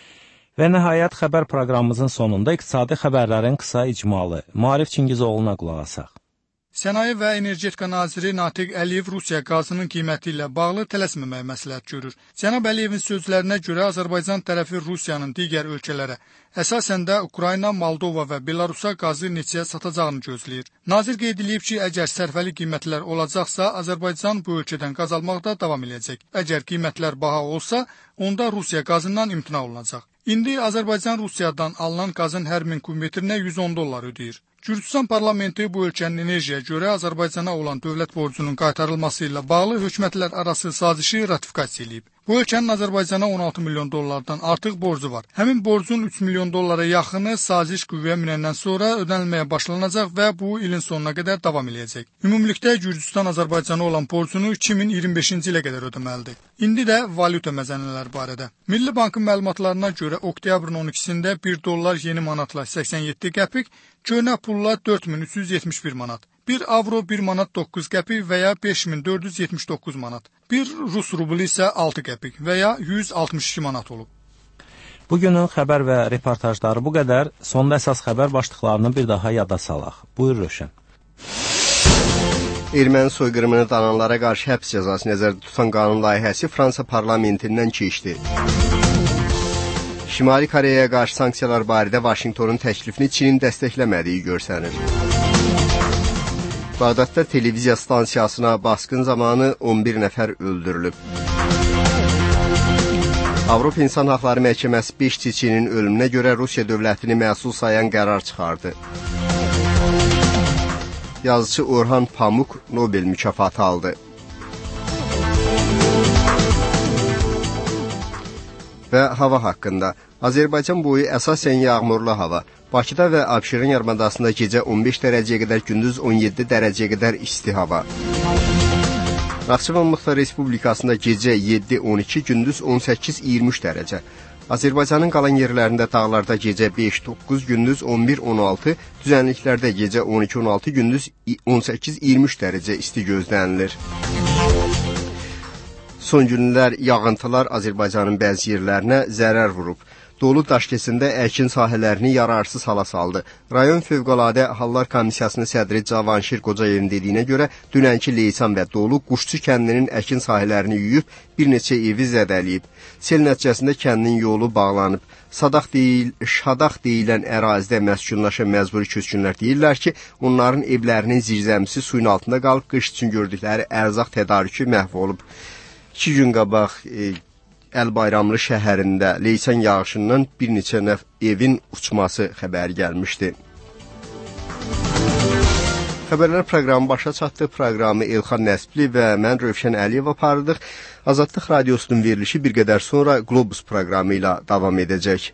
Və nəhayət xəbər proqramımızın sonunda iqtisadi xəbərlərin qısa icmalı. Maarif Çingizoğlu'na qulaq asaq. Sənaye və Energetika naziri Natiq Əliyev Rusiya qazının qiyməti ilə bağlı tələsməməyə məsləhət görür. Cənab Əliyevin sözlərinə görə Azərbaycan tərəfi Rusiyanın digər ölkələrə, əsasən də Ukrayna, Moldova və Belarusa qazı neçəyə satacağını gözləyir. Nazir qeyd edib ki, əgər sərfəli qiymətlər olacaqsa, Azərbaycan bu ölkədən qaz almaqda davam edəcək. Əgər qiymətlər baha olsa, onda Rusiya qazından imtina olunacaq. İndi Azərbaycan Rusiyadan alınan qazın hər 1000 kubmetrinə 110 dollar ödəyir. Gürcüstan parlamenti bu ölkənin enerjiyə görə Azərbaycana olan dövlət borcunun qaytarılması ilə bağlı hökumətlər arası sazişi ratifikasiya edib. Bu ölkənin Azərbaycana 16 milyon dollardan artıq borcu var. Həmin borcun 3 milyon dollara yaxını saziş qüvvəyə minəndən sonra ödənilməyə başlanacaq və bu ilin sonuna qədər davam edəcək. Ümumilikdə Gürcüstan Azərbaycana olan borcunu 2025-ci ilə qədər ödəməlidir. İndi də valyuta məzənələri barədə. Milli Bankın məlumatlarına görə oktyabrın 12-sində 1 dollar yeni manatla 87 qəpik, köhnə pulla 4371 manat. 1 avro 1 manat 9 qəpik və ya 5479 manat. 1 Rus rublu isə 6 qəpik və ya 162 manat olub. Bugünün xəbər və reportajları bu qədər. Sonda əsas xəbər başlıqlarını bir daha yada salaq. Buyur Röşən. Erməni soyqırımını dananlara qarşı həbs cəzası nəzərdə tutan qanun layihəsi Fransa parlamentindən keçdi. Şimali Koreyaya qarşı sanksiyalar barədə Vaşinqtonun təklifini Çinin dəstəkləmədiyi görsənir. Bağdadda televiziya stansiyasına basqın zamanı 11 nəfər öldürülüb. Avropa İnsan Haqları Məhkəməsi 5 çiçinin ölümünə görə Rusiya dövlətini məsul sayan qərar çıxardı. Yazıcı Orhan Pamuk Nobel mükafatı aldı. Və hava haqqında. Azərbaycan boyu əsasən yağmurlu hava. Bakıda və Abşeron yarımadasında gecə 15 dərəcəyə qədər, gündüz 17 dərəcəyə qədər isti hava. Naxçıvan Muxtar Respublikasında gecə 7-12, gündüz 18-23 dərəcə. Azərbaycanın qalan yerlərində dağlarda gecə 5-9, gündüz 11-16, düzənliklərdə gecə 12-16, gündüz 18-23 dərəcə isti gözlənilir. Son günlər yağıntılar Azərbaycanın bəzi yerlərinə zərər vurub. Dolu Daşkəsində əkin sahələrini yararsız hala saldı. Rayon Fövqəladə Hallar Komissiyasının sədri Cavanşir Qocayevin dediyinə görə dünənki leysan və dolu Quşçu kəndinin əkin sahələrini yuyub, bir neçə evi zədələyib. Sel nəticəsində kəndin yolu bağlanıb. Şadaq deyilən ərazidə məskunlaşan məcburi köçkünlər deyirlər ki, onların evlərinin zirzəmisi suyun altında qalıb, qış üçün gördükləri ərzaq tədarükü məhv olub. 2 gün qabaq Əlbayramlı şəhərində leysan yağışından bir neçə evin uçması xəbəri gəlmişdi. Xəbərlər proqramı başa çatdı. Proqramı Elxan Nəsbli və mən Rövşən Əliyev apardıq. Azadlıq Radiosunun verilişi bir qədər sonra Globus proqramı ilə davam edəcək.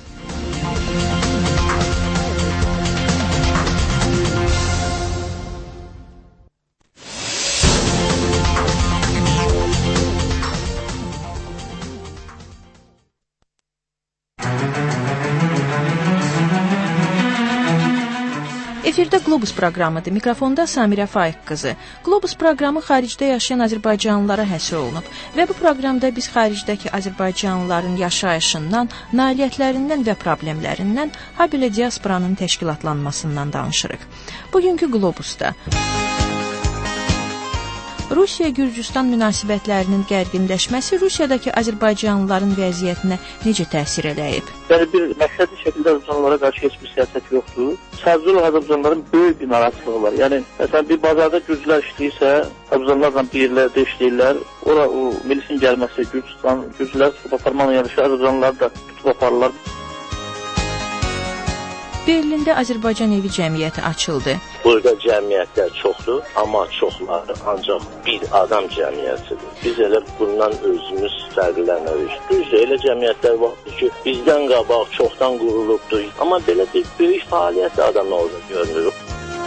Efirdə Globus proqramıdır. Mikrofonda Samirə Faiq qızı. Globus proqramı xaricdə yaşayan azərbaycanlılara həsr olunub və bu proqramda biz xaricdəki azərbaycanlıların yaşayışından, nailiyyətlərindən və problemlərindən, habelə diasporanın təşkilatlanmasından danışırıq. Bugünkü Globusda Rusiya-Gürcüstan münasibətlərinin gərginləşməsi Rusiyadakı azərbaycanlıların vəziyyətinə necə təsir eləyib? Yəni bir məqsədli şəkildə Azərbaycanlılara qarşı heç bir siyasət yoxdur. Sadəcə olaraq Azərbaycanlıların böyük bir narazılığı var. Yəni məsələn bir bazarda gürcülər işləyirsə, Azərbaycanlılarla bir yerlərdə işləyirlər. Ora o milisin gəlməsi, gürcülər tutub aparmaqla yanaşı Azərbaycanlıları da tutub aparırlar. Berlində Azərbaycan evi cəmiyyəti açıldı. Burada cəmiyyətlər çoxdur, amma çoxları ancaq bir adam cəmiyyətidir. Biz elə bundan özümüz fərqlənərik. Düzdür, elə cəmiyyətlər vardır ki, bizdən qabaq çoxdan qurulubdur. Amma belə bir böyük fəaliyyət adamı orada görünür.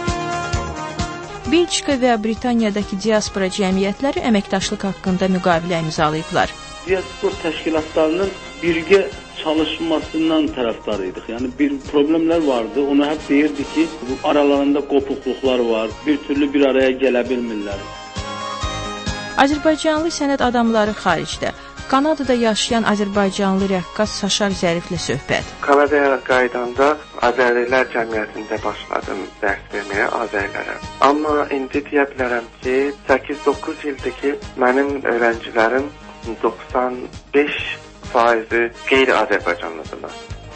Belçika və Britaniyadakı diaspora cəmiyyətləri əməkdaşlıq haqqında müqavilə imzalayıblar. Diaspora təşkilatlarının birgə çalışmasından tərəfdarıydıq. Yəni bir problemlər vardı. Onu hep deyirdi ki, aralarında qopuqluqlar var. Bir türlü bir araya gələ bilmirlər. Azərbaycanlı sənət adamları xaricdə. Kanadada yaşayan Azərbaycanlı rəqqas Saşar Zəriflə söhbət. Kanadaya qaydanda Azərilər cəmiyyətində başladım dərs verməyə Azərilərə. Amma indi deyə bilərəm ki, 8-9 ildir ki, mənim öğrencilərim 95% qeyri-Azərbaycanlıdırlar.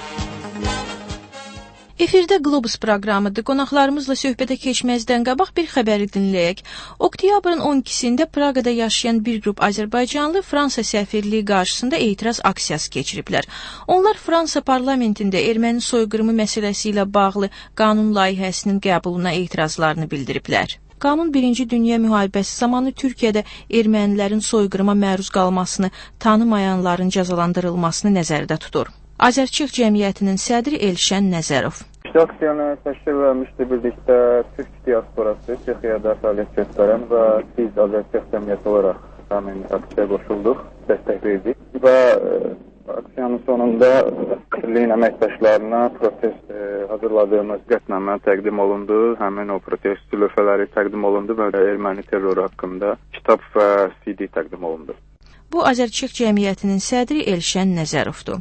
Efirdə Globus proqramıdır. Qonaqlarımızla söhbətə keçməzdən qabaq bir xəbəri dinləyək. Oktyabrın 12-sində Praqada yaşayan bir qrup Azərbaycanlı Fransa səfirliyi qarşısında etiraz aksiyası keçiriblər. Onlar Fransa parlamentində erməni soyqırımı məsələsi ilə bağlı qanun layihəsinin qəbuluna etirazlarını bildiriblər. Qanun 1-ci Dünya müharibəsi zamanı Türkiyədə ermənilərin soyqırıma məruz qalmasını, tanımayanların cəzalandırılmasını nəzərdə tutur. Azərçıq cəmiyyətinin sədri Elşən Nəzərov. Aksiyanı təşkil vermişdi birlikdə Türk diasporası Çexiyada fəaliyyət göstərən və biz Azərçıq cəmiyyəti olaraq həmin aksiyaya qoşulduq, dəstək verdik və aksiyanın sonunda birliyin əməkdaşlarına protest hazırladığımız qətnamə təqdim olundu. Həmin o protest lövhələri təqdim olundu və erməni terroru haqqında kitab və CD təqdim olundu. Bu Azərçıq cəmiyyətinin sədri Elşən Nəzərovdur.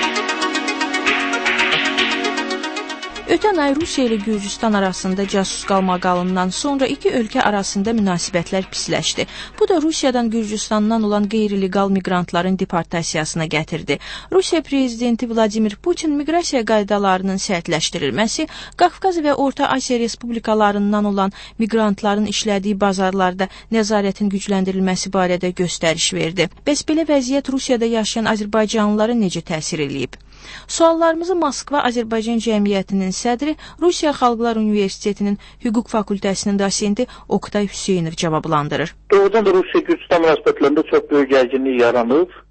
Ötən ay Rusiya ilə Gürcüstan arasında casus qalmaqalından sonra iki ölkə arasında münasibətlər pisləşdi. Bu da Rusiyadan Gürcüstandan olan qeyri-legal miqrantların deportasiyasına gətirdi. Rusiya prezidenti Vladimir Putin miqrasiya qaydalarının sərtləşdirilməsi, Qafqaz və Orta Asiya respublikalarından olan miqrantların işlədiyi bazarlarda nəzarətin gücləndirilməsi barədə göstəriş verdi. Bəs belə vəziyyət Rusiyada yaşayan azərbaycanlılara necə təsir eləyib? Suallarımızı Moskva Azərbaycan Cəmiyyətinin sədri, Rusiya Xalqlar Universitetinin Hüquq Fakültəsinin dosenti Oktay Hüseynov cavablandırır. Doğrudan da Rusiya-Gürcüstan münasibətlərində çox böyük gərginlik yaranıb.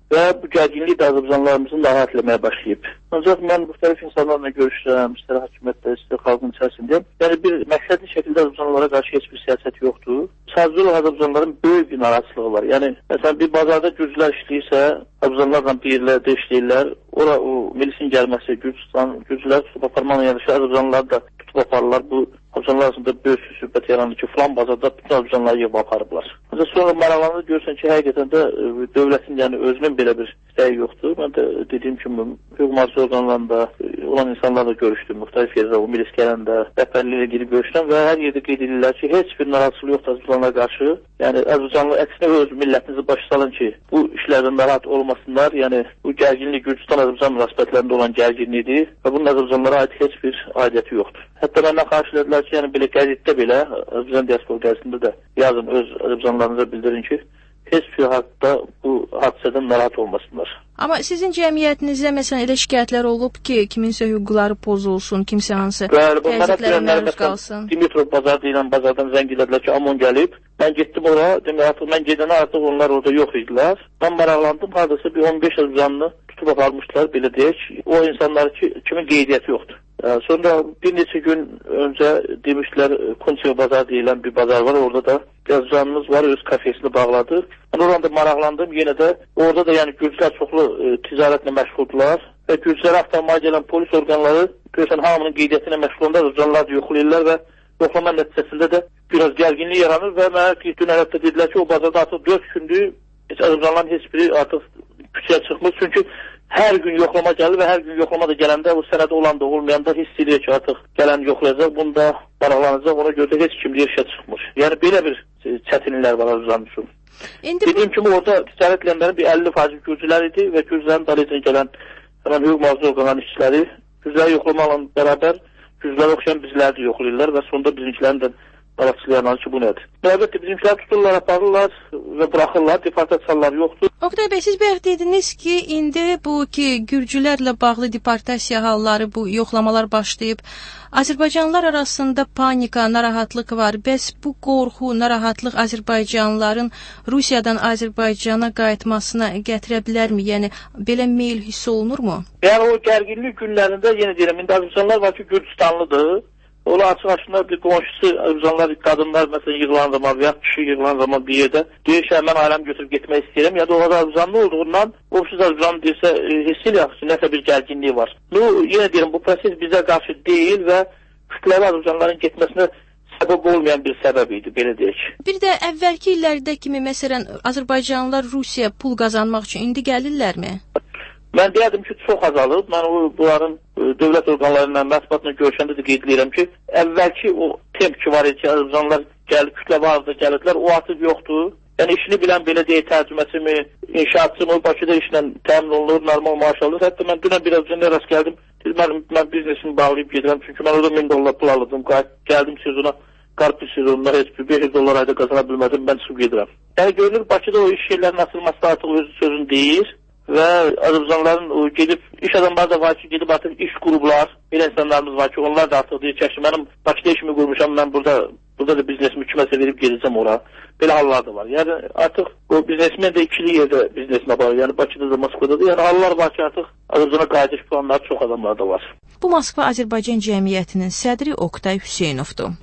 və bu gərginlik də Azərbaycanlılarımızı narahat etməyə başlayıb. Ancaq mən müxtəlif insanlarla görüşürəm, istər hakimiyyətdə, istər xalqın içərisində. Yəni bir məqsədli şəkildə Azərbaycanlılara qarşı heç bir siyasət yoxdur. Sadəcə olaraq Azərbaycanlıların böyük bir narahatçılığı var. Yəni məsələn bir bazarda gürcülər işləyirsə, Azərbaycanlılarla bir yerlərdə işləyirlər. Ora o milisin gəlməsi, gürcülər tutub aparmaqla yanaşı Azərbaycanlıları da tutub aparırlar. Bu Azərbaycanlılar arasında böyük söhbət yaranır ki, filan bazarda bütün Azərbaycanlıları yığıb aparıblar. Ancaq sonra maraqlanır görürsən ki, həqiqətən də dövlətin yəni özünün belə bir istəyi yoxdur. Mən də dediyim kimi hüquq-mühafizə orqanlarında olan insanlarla görüşdüm. Müxtəlif yerdə o milis gələndə rəhbərliklə gedib görüşdüm və hər yerdə qeyd edirlər ki, heç bir narahatçılıq yoxdur Azərbaycanlılara qarşı. Yəni Azərbaycanlı əksinə öz millətinizi başa salın ki, bu işlərdən narahat olmasınlar. Yəni bu gərginlik Gürcüstan-Azərbaycan münasibətlərində olan gərginlikdir və bunun Azərbaycanlılara aid heç bir aidiyyəti yoxdur. Hətta məndən xahiş edilər ki, yəni belə qəzetdə belə Azərbaycan diaspor qəzetində də yazın öz Azərbaycanlılarınıza bildirin ki, heç bir haqda bu hadisədən narahat olmasınlar. Amma sizin cəmiyyətinizdə məsələn elə şikayətlər olub ki, kiminsə hüquqları pozulsun, kimsə hansı təzyiqlərə məruz qalsın? Dimitrov bazar deyilən bazardan zəng edədilər ki, Amon gəlib. Mən getdim ora, demək artıq mən gedənə artıq onlar orada yox idilər. Mən maraqlandım, hardasa bir 15 Azərbaycanlı tutub aparmışlar, belə deyək. O insanlar ki, kimin qeydiyyəti yoxdur. Sonra bir neçə gün öncə demişlər Kunçev bazar deyilən bir bazar var, orada da Azərbaycanımız var, öz kafesini bağladı. Mən orada maraqlandım, yenə də orada da yəni gürcülər çoxlu ticarətlə məşğuldular və gürcülərə avtomobil gələn polis orqanları görürsən hamının qeydiyyətinə məşğul olanda Azərbaycanlılar da yoxlayırlar və yoxlama nəticəsində də biraz gərginlik yaranır və mənə ki, dün əlbəttə dedilər ki, o bazarda artıq 4 gündür Azərbaycanlıların heç biri artıq küçəyə çıxmır, çünki hər gün yoxlama gəlir və hər gün yoxlama da gələndə o sənədə olan da olmayanda hiss edir ki, artıq gələn yoxlayacaq, bunda maraqlanacaq, ona görə də heç kim işə çıxmır. Yəni belə bir çətinliklər var Azərbaycan üçün. Dediyim kimi orada ticarət edənlərin bir 50% gürcülər idi və gürcülərin dalıyıca gələn hüquq-mühafizə orqanlarının işçiləri gürcüləri yoxlamaqla bərabər gürcülərə oxşayan bizləri də yoxlayırlar və sonunda bizimkilərin də narahatçılıqlarla ki, bu nədir? Əlbəttə bizimkilər tuturlar, aparırlar və buraxırlar, deportasiyalar yoxdur. Oqtay bəy, siz bayaq dediniz ki, indi bu ki, gürcülərlə bağlı deportasiya halları, bu yoxlamalar başlayıb. Azərbaycanlılar arasında panika, narahatlıq var. Bəs bu qorxu, narahatlıq Azərbaycanlıların Rusiyadan Azərbaycana qayıtmasına gətirə bilərmi? Yəni, belə meyil hiss olunurmu? Yəni, o gərginlik günlərində, yenə deyirəm, indi Azərbaycanlılar var ki, Gürcüstanlıdır. Ola açıq-açıq bir qonşusu, Azərbaycanlılar, qadınlar məsələn yığılan zaman və ya kişi yığılan zaman bir yerdə deyir ki, mən ailəm götürüb getmək istəyirəm, ya da o kadar Azərbaycanlı olduğundan o siz Azərbaycanlı deyirsə, hiss eləyək ki, nəsə bir gərginliyi var. Yenə deyirəm, bu proses bizə qarşı deyil və kütləvi Azərbaycanlıların getməsinə səbəb olmayan bir səbəb idi, belə deyək. Bir də əvvəlki illərdə kimi, məsələn, Azərbaycanlılar Rusiya pul qazanmaq üçün indi gəlirlərmi? Mən deyərdim ki, çox azalıb. Mən bunların dövlət orqanlarıyla, mətbuatla görüşəndə də qeyd edirəm ki, əvvəlki o temp ki var idi ki, Azərbaycanlılar kütləvi halda gəlirdilər, o artıq yoxdur. Yəni işini bilən belə deyək, tərcüməsi mi, inşaatçı mı, Bakıda işlə təmin olunur, normal maaş alır. Hətta mən dünən biraz öncə rast gəldim, mən biznesimi bağlayıb gedirəm, çünki mən orada 1000 dollar pul alırdım, gəldim sezona, qarpız sezonunda heç bir 500 dollar ayda qazana bilmədim, mən çıxıb gedirəm. Yəni görünür, Bakıda o iş yerlərinin açılması artıq öz sözün deyir. Və Azərbaycanlıların gedib, iş adamları da var ki, gedib artıq iş qurublar, belə insanlarımız var ki, onlar da artıq deyir ki, mənim Bakıda işimi qurmuşam, mən burada da biznesimi kiməsə verib gedəcəm ora. Belə hallar da var. Yəni artıq o biznesmen də ikili yerdə biznesini aparır. Yəni Bakıda da, Moskvada da. Yəni hallar var ki, artıq Azərbaycana qayıdış planları çox adamlarda var. Bu Moskva Azərbaycan Cəmiyyətinin sədri Oqtay Hüseynovdur.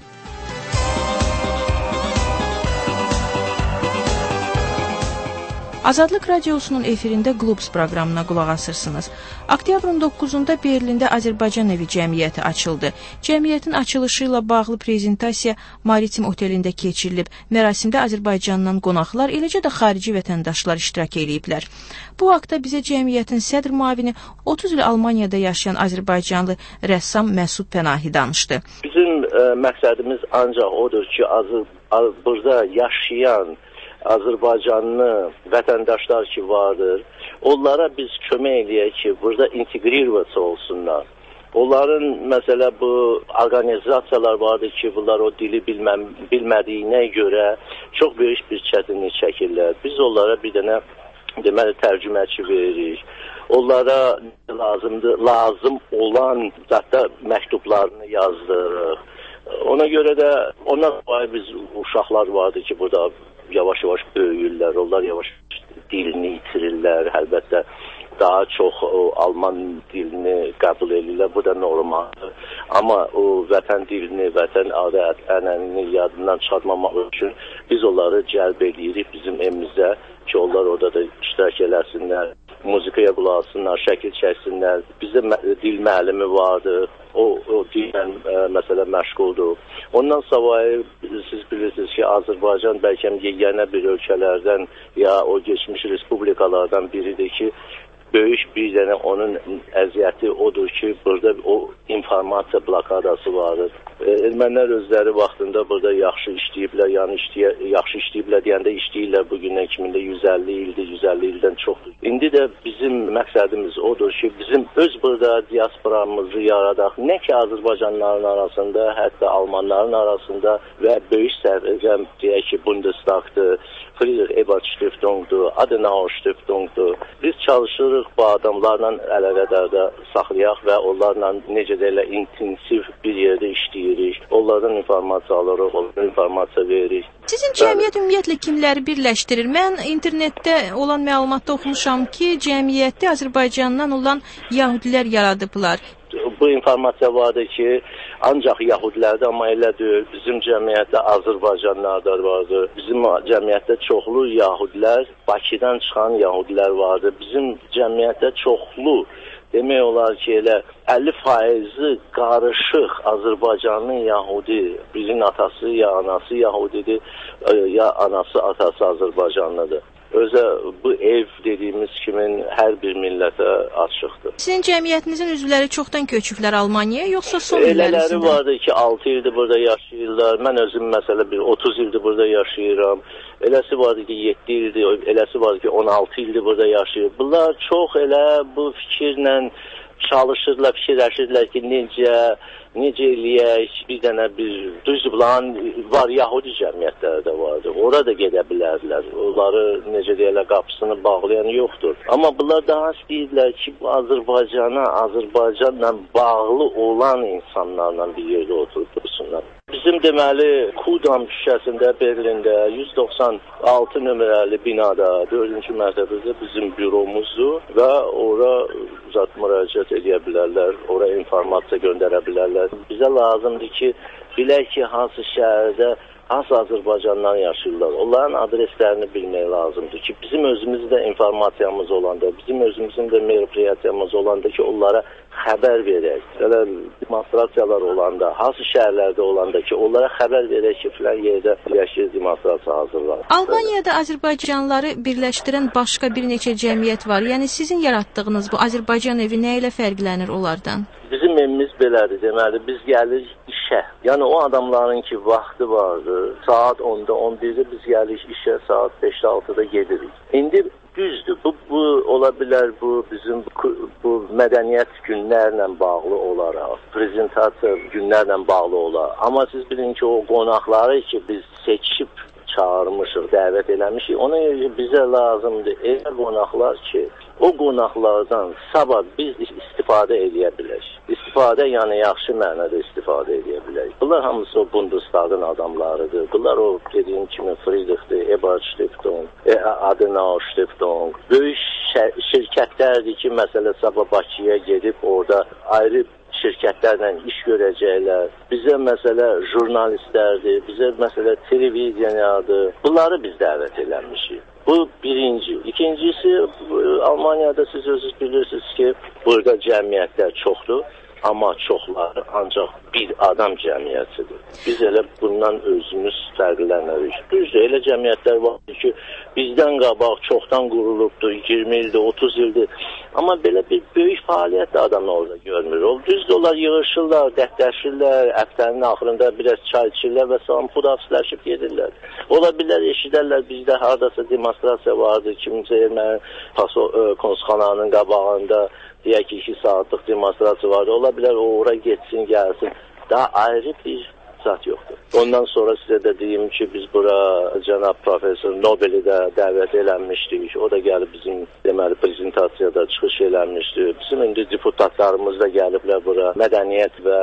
Azadlıq Radiosunun efirində Globus proqramına qulaq asırsınız. Oktyabrın 9-da Berlində Azərbaycan Evi Cəmiyyəti açıldı. Cəmiyyətin açılışı ilə bağlı prezentasiya Maritim Otelində keçirilib. Mərasimdə Azərbaycandan qonaqlar, eləcə də xarici vətəndaşlar iştirak ediblər. Bu haqda bizə cəmiyyətin sədr müavini 30 il Almaniyada yaşayan Azərbaycanlı rəssam Məsud Pənahi danışdı. Bizim məqsədimiz ancaq odur ki, burada yaşayan Azərbaycanlı vətəndaşlar ki vardır, onlara biz kömək eləyək ki, burada inteqrasiya olsunlar. Onların məsələ bu orqanizasiyalar vardır ki, bunlar o dili bilmədiyinə görə çox böyük bir çətinlik çəkirlər. Biz onlara bir dənə deməli tərcüməçi veririk. Onlara lazım olan zətdə məktublarını yazdırırıq. Ona görə də ondan sonra biz uşaqlar vardır ki, burada yavaş-yavaş böyüyürlər, onlar yavaş dilini itirirlər, əlbəttə daha çox o alman dilini qəbul edirlər. Bu da normaldır. Amma o vətən dilini, vətən adət-ənənəni yadından çıxartmamaq üçün biz onları cəlb edirik bizim evimizə ki, onlar orada da iştirak eləsinlər, muzikaya qulaq assınlar, şəkil çəksinlər. Bizdə dil müəllimi vardı. O dillə məsələ məşğuldur. Ondan savayı siz bilirsiniz ki, Azərbaycan bəlkə yeganə bir ölkələrdən ya o geçmiş respublikalardan biridir ki, böyük bir dənə onun əziyyəti odur ki, burada o informasiya blokadası vardır. Ermənilər özləri vaxtında burada yaxşı işləyiblər, yəni yaxşı işləyiblər deyəndə işləyirlər bugündən 150 ildir, 150 ildən çoxdur. İndi də bizim məqsədimiz odur ki, bizim öz burada diasporamızı yaradaq. Nə ki Azərbaycanlıların arasında, hətta Almanların arasında və böyük sərvəcəm deyək ki, Bundestagdır, Friedrich Ebert Stiftung'dur, Adenauer Stiftung'dur. Biz çalışırıq bu adamlarla əlaqədarda saxlayaq və onlarla necə deyirlər intensiv bir yerdə işləyirik. Onlardan informasiya alırıq, onlardan informasiya veririk. Sizin cəmiyyət ümumiyyətlə kimləri birləşdirir? Mən internetdə olan məlumatda oxumuşam ki, cəmiyyətdə Azərbaycandan olan yəhudilər yaradıblar. Bu informasiya vardı ki, ancaq Yahudilərdə, amma elə deyil. Bizim cəmiyyətdə Azərbaycanlılar vardı. Bizim cəmiyyətdə çoxlu Yahudilər, Bakıdan çıxan Yahudilər vardı. Bizim cəmiyyətdə çoxlu, demək olar ki, elə 50% qarışıq Azərbaycanlı Yahudi. Birinin atası ya anası Yahudidir, ya anası atası Azərbaycanlıdır. Özə bu ev dediyimiz kimin hər bir millətə açıqdır. Sizin cəmiyyətinizin üzvləri çoxdan köçüblər Almaniyaya, yoxsa son illər Elələri vardı ki, 6 ildir burada yaşayırlar. Mən özüm məsələ 30 ildir burada yaşayıram. Eləsi vardı ki, 7 ildir, eləsi vardı ki, 16 ildir burada yaşayır. Bunlar çox elə bu fikirlə çalışırlar, fikirləşirlər ki, necə eləyək, bir dənə düzdür, bunların var, Yahudi cəmiyyətləri də vardır. Ora da gedə bilərdilər. Onları, necə deyərlər, qapısını bağlayan yoxdur. Amma bunlar daha istəyirlər ki, Azərbaycanla bağlı olan insanlarla bir yerdə oturub dursunlar. Bizim deməli, Kudam küçəsində, Berlində, 196 nömrəli binada, 4-cü mərtəbədə bizim büromuzdur və ora müraciət edə bilərlər, ora informasiya göndərə bilərlər. Bizə lazımdır ki, bilək ki, hansı şəhərdə hansı Azərbaycanlılar yaşayırlar. Onların adreslərini bilmək lazımdır ki, bizim özümüzdə informasiyamız olanda, bizim özümüzün də merifriyatiyamız olanda ki, onlara xəbər verək. Belə demonstrasiyalar olanda, hansı şəhərlərdə olanda ki, onlara xəbər verək ki, filan yerdə demonstrasiya hazırlanır. Almaniyada Azərbaycanlıları birləşdirən başqa bir neçə cəmiyyət var. Yəni sizin yaratdığınız bu Azərbaycan evi nə ilə fərqlənir onlardan? Bizim evimiz belədir, deməli, biz gəlirik işə. Yəni o adamların ki, vaxtı vardı, saat 10-da, 11-də biz gəlirik işə, saat 5-də, 6-da gedirik. İndi düzdür, bu ola bilər, bu bizim bu mədəniyyət günlərlə bağlı olaraq, prezentasiya günlərlə bağlı olaraq. Amma siz bilin ki, o qonaqları ki, biz seçib çağırmışıq, dəvət eləmişik, ona bizə lazımdır elə qonaqlar ki, o qonaqlardan sabah biz istifadə edə bilək. İstifadə, yəni yaxşı mənada istifadə edə bilək. Bunlar hamısı o Bundestagın adamlarıdır. Bunlar o dediyim kimi Friedrich'dir, Ebert Stiftung, Adenauer Stiftung. Böyük şirkətlərdir ki, məsələ sabah Bakıya gedib orada ayrı şirkətlərlə iş görəcəklər. Bizə məsələ jurnalistlərdir, bizə məsələ televiziyadır. Bunları biz dəvət eləmişik. Bu birinci. İkincisi, Almaniyada siz özünüz bilirsiniz ki, burada cəmiyyətlər çoxdur, amma çoxları ancaq bir adam cəmiyyətidir. Biz elə bundan özümüz fərqlənərik. Düzdür, elə cəmiyyətlər var ki, bizdən qabaq çoxdan qurulubdur, 20 ildir, 30 ildir. Amma belə bir böyük fəaliyyət də adamlar orada görmür. Düzdür, onlar yığışırlar, dərdləşirlər, həftənin axırında biraz çay içirlər və salam xudafisləşib gedirlər. Ola bilər, eşidərlər, bizdə haradasa demonstrasiya vardı, kimsə erməni konsulxananın qabağında, deyək ki, 2 saatlıq demonstrasiya vardı. Ola bilər, o ora getsin, gəlsin. Daha ayrı bir zat yoxdur. Ondan sonra sizə də deyim ki, biz bura cənab professor Nobeli də dəvət eləmişdik. O da gəlib bizim deməli prezentasiyada çıxış eləmişdi. Bizim indi deputatlarımız da gəliblər bura. Mədəniyyət və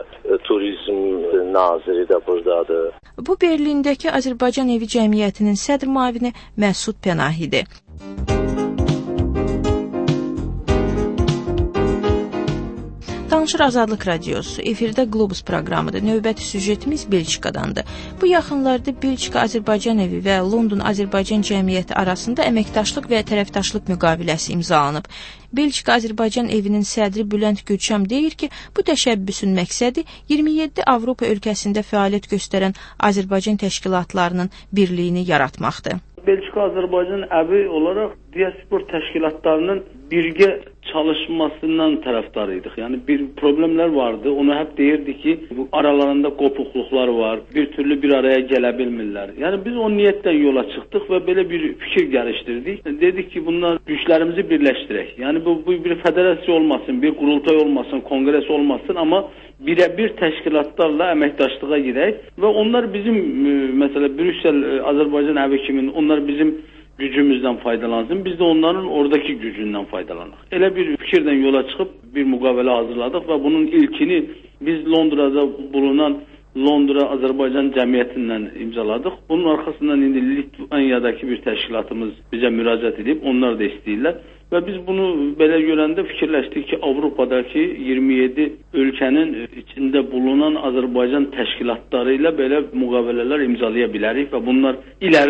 turizm naziri də buradadır. Bu Berlindəki Azərbaycan Evi Cəmiyyətinin sədr müavini Məsud Pənahidir. Danışır Azadlıq Radiosu, efirdə Globus proqramıdır. Növbəti süjetimiz Belçikadandır. Bu yaxınlarda Belçika Azərbaycan evi və London Azərbaycan cəmiyyəti arasında əməkdaşlıq və tərəfdaşlıq müqaviləsi imzalanıb. Belçika Azərbaycan evinin sədri Bülent Gülçam deyir ki, bu təşəbbüsün məqsədi 27 Avropa ölkəsində fəaliyyət göstərən Azərbaycan təşkilatlarının birliyini yaratmaqdır. Belçika Azərbaycan evi olaraq diaspor təşkilatlarının birgə çalışmasından tərəfdarıydıq. Yəni bir problemlər vardı. Onu hep deyirdik ki, bu aralarında qopuqluqlar var. Bir türlü bir araya gələ bilmirlər. Yəni biz o niyyətlə yola çıxdıq və belə bir fikir gəlişdirdik. Dedik ki, bunlar güclərimizi birləşdirək. Yəni bu bir federasiya olmasın, bir qurultay olmasın, kongres olmasın, amma birə-bir təşkilatlarla əməkdaşlığa girək və onlar bizim məsələ Brüssel Azərbaycan evi kimi onlar bizim gücümüzdən faydalansın. Biz də onların oradakı gücündən faydalanaq. Elə bir fikirdən yola çıxıb bir müqavilə hazırladıq və bunun ilkini biz Londrada bulunan Londra Azərbaycan cəmiyyətindən imzaladıq. Bunun arxasından indi Litvaniyadakı bir təşkilatımız bizə müraciət edib, onlar da istəyirlər. Və biz bunu belə görəndə fikirləşdik ki, Avropadakı 27 ölkənin içində bulunan Azərbaycan təşkilatları ilə belə müqavilələr imzalaya bilərik və bunlar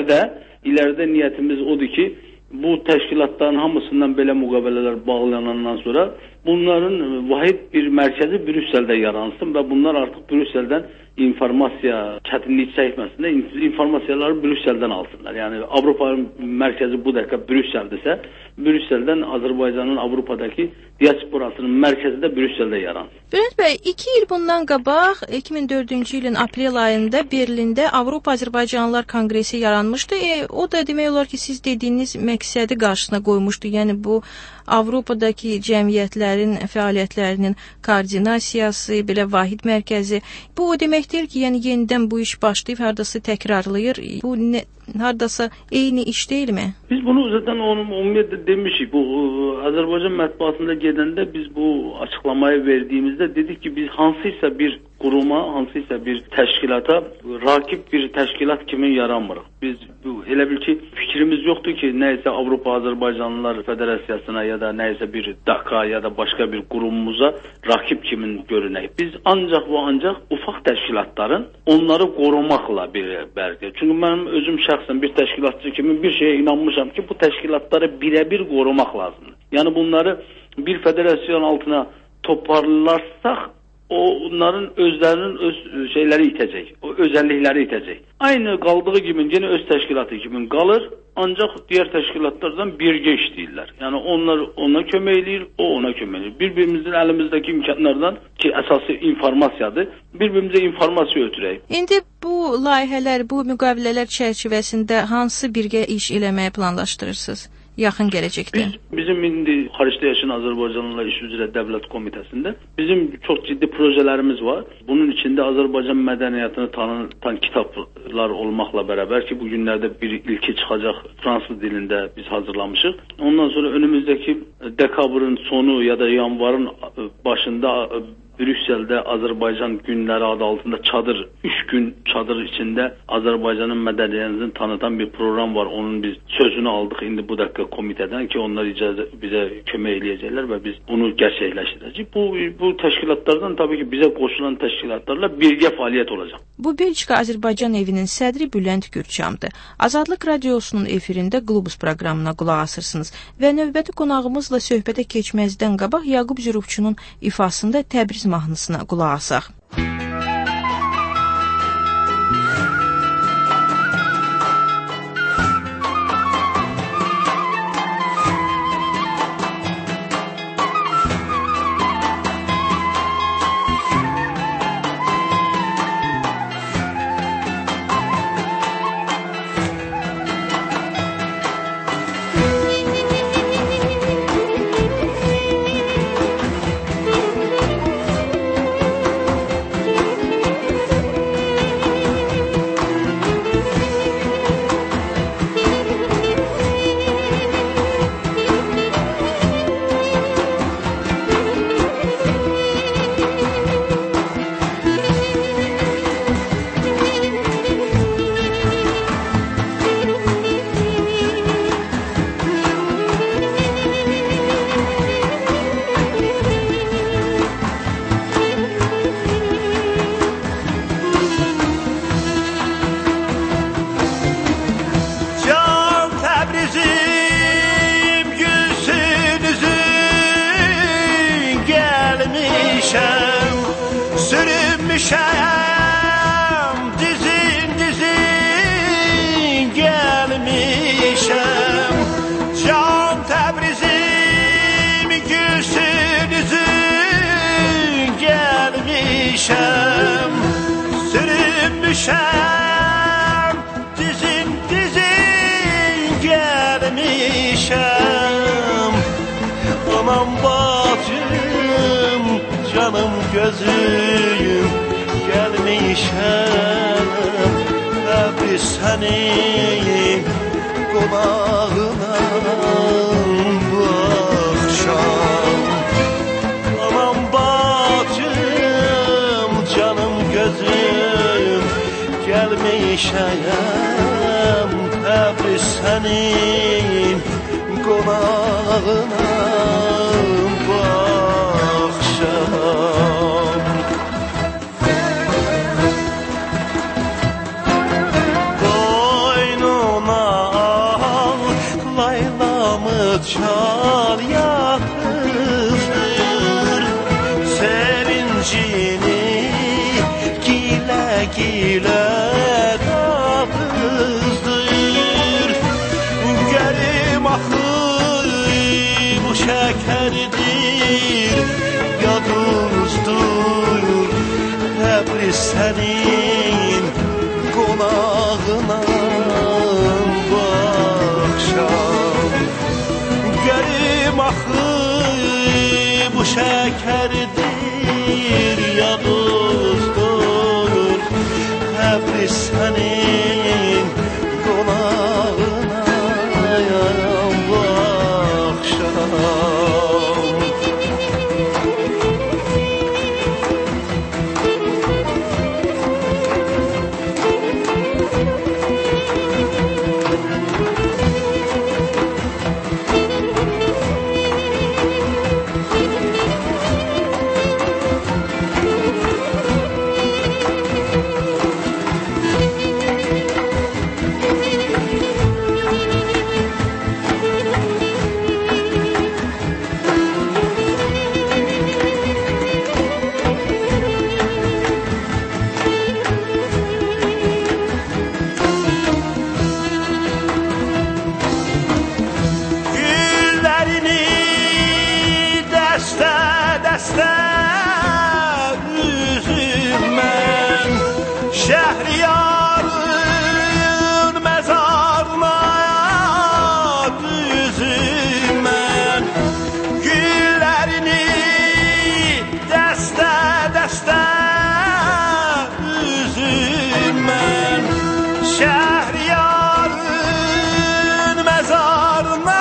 iləride niyyətimiz odur ki, bu təşkilatların hamısından belə müqavilələr bağlanandan sonra bunların vahid bir mərkəzi Brüsseldə yaransın və bunlar artıq Brüsseldən informasiya çətinlik çəkməsin, informasiyaları Brüsseldən alsınlar. Yəni Avropanın mərkəzi bu dəqiqə Brüsseldirsə, Brüsseldən Azərbaycanın Avropadakı diasporasının mərkəzi də Brüsseldə yaransın. Bülent bəy, 2 il bundan qabaq 2004-cü ilin aprel ayında Berlində Avropa Azərbaycanlılar Konqresi yaranmışdı. O da demək olar ki, siz dediyiniz məqsədi qarşısına qoymuşdu. Yəni bu Avropadakı cəmiyyətlərin fəaliyyətlərinin koordinasiyası, belə vahid mərkəzi. Bu o demək deyil ki, yəni yenidən bu iş başlayıb, hardasa təkrarlayır. Bu hardasa eyni iş deyilmi? Biz bunu zaten ümumiyyətlə demişik. Bu Azərbaycan mətbuatında gedəndə biz bu açıqlamayı verdiyimizdə dedik ki, biz hansıysa bir quruma, hansıysa bir təşkilata rakib bir təşkilat kimi yaranmırıq. Biz elə bil ki, fikrimiz yoxdur ki, nəysə Avropa Azərbaycanlılar Federasiyasına ya da nəysə bir DAKA ya da başqa bir qurumumuza rakib kimi görünək. Biz ancaq və ancaq ufaq təşkilatların onları qorumaqla bir bərqə. Çünki mənim özüm şəxsən bir təşkilatçı kimi bir şeyə inanmışam ki, bu təşkilatları birə-bir qorumaq lazımdır. Yəni bunları bir federasyon altına toparlarsaq, onların özlərinin öz şeyləri itəcək, o özəllikləri itəcək. Aynı qaldığı kimi, yine öz təşkilatı kimi qalır, ancaq digər təşkilatlardan birgə işləyirlər. Yəni onlar ona kömək eləyir, o ona kömək eləyir. Bir-birimizin əlimizdəki imkanlardan ki, əsası informasiyadır, bir-birimizə informasiya ötürək. İndi bu layihələr, bu müqavilələr çərçivəsində hansı birgə iş eləməyi planlaşdırırsınız? Yaxın gələcəkdə. Bizim indi xaricdə yaşayan Azərbaycanlılar İş üzrə Dövlət Komitəsində bizim çox ciddi projelərimiz var. Bunun içində Azərbaycan mədəniyyətini tanıtan kitablar olmaqla bərabər ki, bu günlərdə bir ilki çıxacaq fransız dilində biz hazırlamışıq. Ondan sonra önümüzdəki dekabrın sonu ya da yanvarın başında Brüsseldə Azərbaycan günləri adı altında çadır, 3 gün çadır içində Azərbaycanın mədəniyyətini tanıtan bir program var. Onun biz sözünü aldıq indi bu dəqiqə komitədən ki, onlar bizə kömək eləyəcəklər və biz bunu gerçəkləşdirəcəyik. Bu təşkilatlardan tabii ki, bizə qoşulan təşkilatlarla birgə fəaliyyət olacaq. Bu Belçika Azərbaycan evinin sədri Bülent Gürçamdır. Azadlıq Radiosunun efirində Globus proqramına qulaq asırsınız və növbəti qonağımızla söhbətə keçməzdən qabaq Yaqub Zürufçunun ifasında Təbriz mahnısına qulaq asaq. gəlmişəm, sürünmüşəm, dizin gəlmişəm. Can Təbrizim gülsün üzün gəlmişəm, sürünmüşəm, dizin gəlmişəm. Anam bacım, canım gözüm gəlmişəm, Təbriz sənin qonağına bu axşam. Anam bacım, canım gözüm gəlmişəm, Təbriz sənin qonağına bu axşam. Boynuna al laylamı çal yatızdır, sevincini gilə gilə dağızdır. Gəlim axı bu şəkərdir, yadımızdır, Təbriz sənin qonağına bu axşam. Gəlim axı bu şəkərdir, yadımızdır, Təbriz sənin qonağına bu axşam. Şəhriyarın məzarına düzüm mən, güllərini dəstə üzüm mən. Şəhriyarın məzarına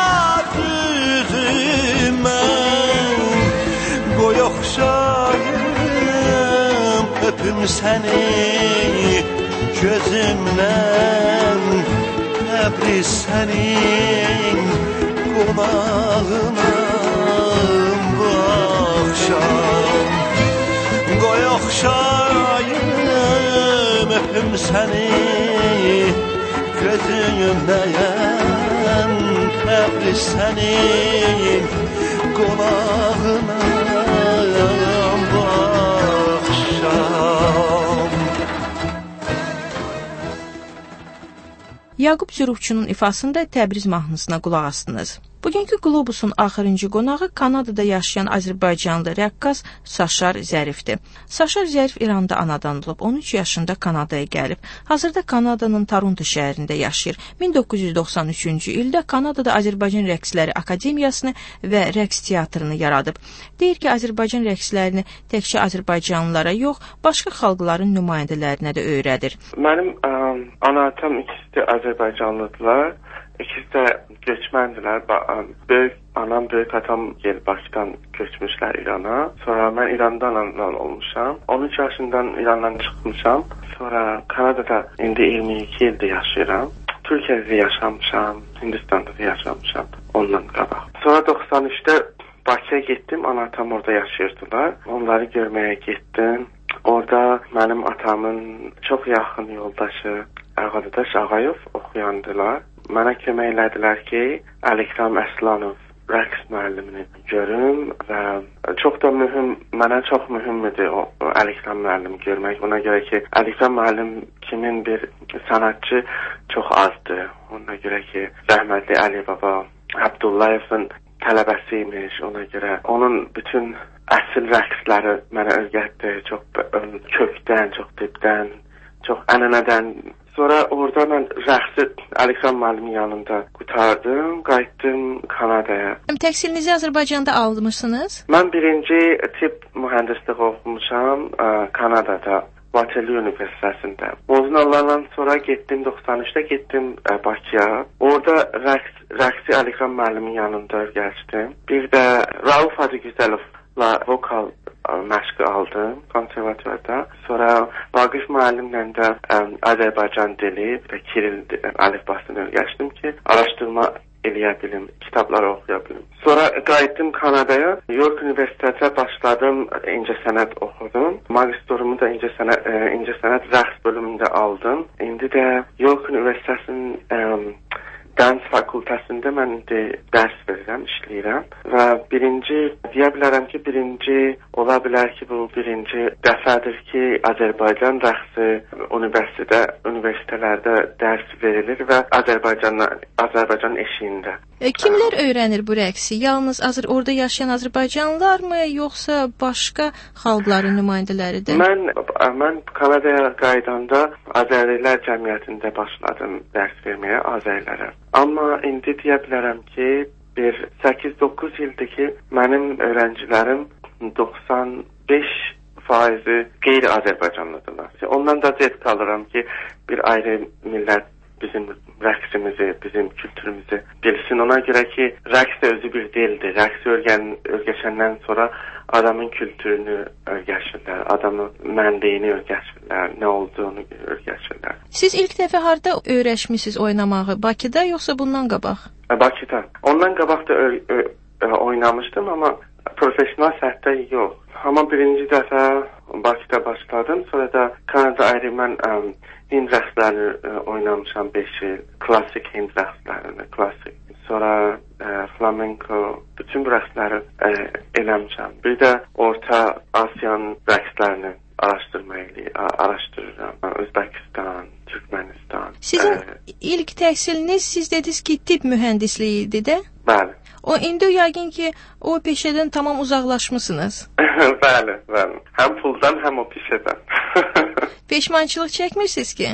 düzüm mən, qoy oxşayım öpüm səni gözümdən, Təbriz sənin qonağına bu axşam. Qoy oxşayım öpüm səni gözümdən, Təbriz sənin qonağına bu axşam. Yaqub Zürufçunun ifasında Təbriz mahnısına qulaq astınız. Bugünkü Qlobusun axırıncı qonağı Kanadada yaşayan Azərbaycanlı rəqqas Saşar Zərifdir. Saşar Zərif İranda anadan olub, 13 yaşında Kanadaya gəlib. Hazırda Kanadanın Toronto şəhərində yaşayır. 1993-cü ildə Kanadada Azərbaycan Rəqsləri Akademiyasını və rəqs teatrını yaradıb. Deyir ki, Azərbaycan rəqslərini təkcə Azərbaycanlılara yox, başqa xalqların nümayəndələrinə də öyrədir. Mənim ana-atam ikisi də Azərbaycanlıdırlar. İkisi də göçməndilər. Böyük anam, böyük atam gəlib Bakıdan köçmüşlər İrana. Sonra mən İranda anadan olmuşam. 13 yaşından İrandan çıxmışam. Sonra Kanadada indi 22 ildir yaşayıram. Türkiyədə yaşamışam, Hindistanda da yaşamışam ondan qabaq. Sonra 93-də Bakıya getdim, ana-atam orada yaşayırdılar. Onları görməyə getdim. Orada mənim atamın çox yaxın yoldaşı Ağadaş Ağayev oxuyandılar. Mənə kömək elədilər ki, Əlikram Əslanov rəqs müəllimini görüm və çox da mənə çox mühümdür o Əlikran müəllimi görmək. Ona görə ki, Əlikran müəllim kimin bir sənətçi çox azdır. Ona görə ki, rəhmətli Əli Baba Abdullayevin tələbəsiymiş. Ona görə onun bütün əsl rəqsləri mənə öyrətdi. Çox kökdən, çox dibdən, çox ənənədən. Sonra orada mən rəqsi Əlikran müəllimin yanında qutardım, qayıtdım Kanadaya. Təhsilinizi Azərbaycanda almışsınız? Mən birinci tibb mühəndisliyi oxumuşam Kanadada, Waterloo Universitetində. Mezun olandan sonra getdim 93-də getdim Bakıya. Orada rəqsi Əlikran müəllimin yanında öyrəşdim. Bir də Rauf Hacıgüzəlovla vokal məşqi aldım konservatorda. Sonra Vaqif müəllimlə də Azərbaycan dili və Kiril əlifbasını öyrəşdim ki, araşdırma eləyə bilim, kitablar oxuya bilim. Sonra qayıtdım Kanadaya. York Universitetə başladım, incəsənət oxudum. Magistorumu da incəsənət rəqs bölümündə aldım. İndi də York Universitetinin dans fakültəsində mən indi dərs verirəm, işləyirəm və deyə bilərəm ki, ola bilər ki, bu birinci dəfədir ki, Azərbaycan rəqsi universitetlərdə dərs verilir və Azərbaycan eşiyində. Kimlər öyrənir bu rəqsi? Yalnız orada yaşayan Azərbaycanlılarmı, yoxsa başqa xalqların nümayəndələridir? Mən Kanadaya qayıdanda Azərilər cəmiyyətində başladım dərs verməyə Azərilərə. Amma indi deyə bilərəm ki, 8-9 ildir ki, mənim öğrencilərim 95% qeyri-Azərbaycanlıdırlar. Ondan da zevk alıram ki, bir ayrı millət bizim rəqsimizi, bizim kültürümüzü bilsin. Ona görə ki, rəqs də özü bir dildir. Rəqsi öyrəşəndən sonra adamın kültürünü öyrəşirlər, adamın mənliyini öyrəşirlər, nə olduğunu öyrəşirlər. Siz ilk dəfə harda öyrəşmisiniz oynamağı? Bakıda yoxsa bundan qabaq? Bakıda. Ondan qabaq da oynamışdım, amma profesional səthdə yox. Amma birinci dəfə Bakıda başladım, sonra da Kanada ayrı mən Hind rəqslərini oynamışam 5 il. Klassik Hind rəqslərini, klassik. Sonra flamenko, bütün bu rəqsləri eləmişəm. Bir də Orta Asiyanın rəqslərini araşdırıram. Özbəkistan, Türkmenistan. Sizin ilk təhsiliniz, siz dediniz ki, tibb mühəndisliyi idi də? Bəli. İndi yəqin ki, o peşədən tamam uzaqlaşmısınız. Bəli. Həm puldan, həm o peşədən. Peşmançılıq çəkmirsiniz ki?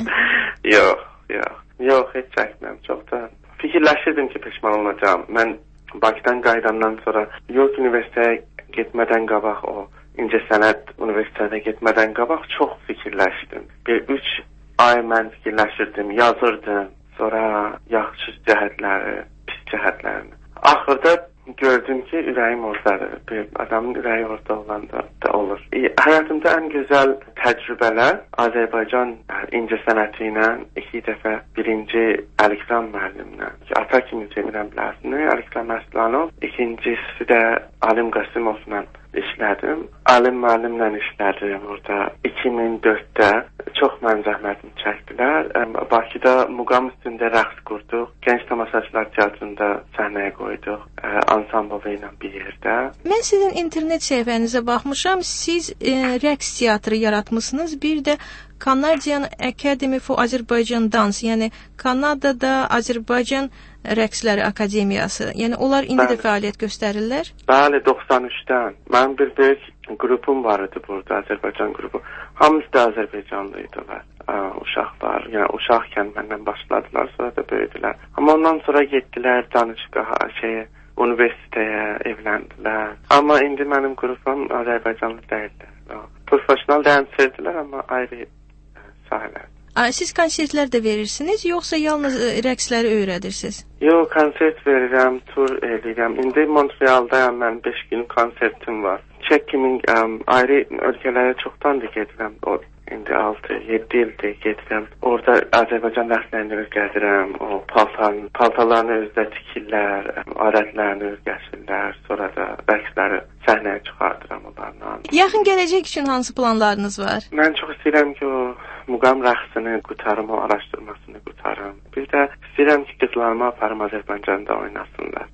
Yox, heç çəkmirəm. Çox da fikirləşirdim ki, peşman olacağım. Mən Bakıdan qayıdandan sonra York Universitetə getmədən qabaq, o İncəsənət Universitetə getmədən qabaq çox fikirləşdim. 3 ay mən fikirləşirdim, yazırdım. Sonra yaxşı cəhətləri, pis cəhətlərini. Axırda gördüm ki, ürəyim oradadır. Bir adamın ürəyi orada olanda da olur. Həyatımda ən gözəl təcrübələr Azərbaycan incəsənəti ilə 2 dəfə birinci Əlikran müəllimlə. Ata kimi sevirəm bilərsiniz, Əlikran Məslanov. İkincisi də Alim Qasimovla işlədim. Alim müəllimlə işlədim orada 2004-də. Çox mən zəhmətimi çəkdilər. Bakıda muqam üstündə rəqs qurduq. Gənc tamaşaçılar teatrında səhnəyə qoyduq. Ansambl ilə bir yerdə. Mən sizin internet səhifənizə baxmışam. Siz rəqs teatrı yaratmısınız. Bir də Canadian Academy for Azerbaijan Dance, yəni Kanadada Azərbaycan Rəqsləri Akademiyası. Yəni onlar indi də fəaliyyət göstərirlər? Bəli, 93-dən. Mənim bir böyük qrupum var idi burada, Azərbaycan qrupu. Hamısı da Azərbaycanlıydılar. Uşaqlar, yəni uşaqkən məndən başladılar, sonra da böyüdülər. Amma ondan sonra getdilər danışqaha, universitetəyə, evləndilər. Amma indi mənim qrupum Azərbaycanlı deyildir. Profesional dənsçilər, amma ayrı sahələr. Siz konsertlər də verirsiniz, yoxsa yalnız rəqsləri öyrədirsiniz? Yox, konsert verirəm, tur edirəm. İndi Montrealdayam, mən 5 gün konsertim var. Çek kimin ayrı ölkələrə çoxdandır gedirəm. İndi 6-7 ildir gedirəm. Orada Azərbaycan rəqslərini öyrədirəm. O paltarlarını özdə tikirlər, adətlərini öyrəşirlər. Sonra da rəqsləri səhnəyə çıxardıram onlarla. Yaxın gələcək üçün hansı planlarınız var? Mən çox istəyirəm ki, o muqam rəqsini qutarım, o araşdırmasını qutarım. Bir də istəyirəm ki, qızlarımı aparım Azərbaycanda oynasınlar.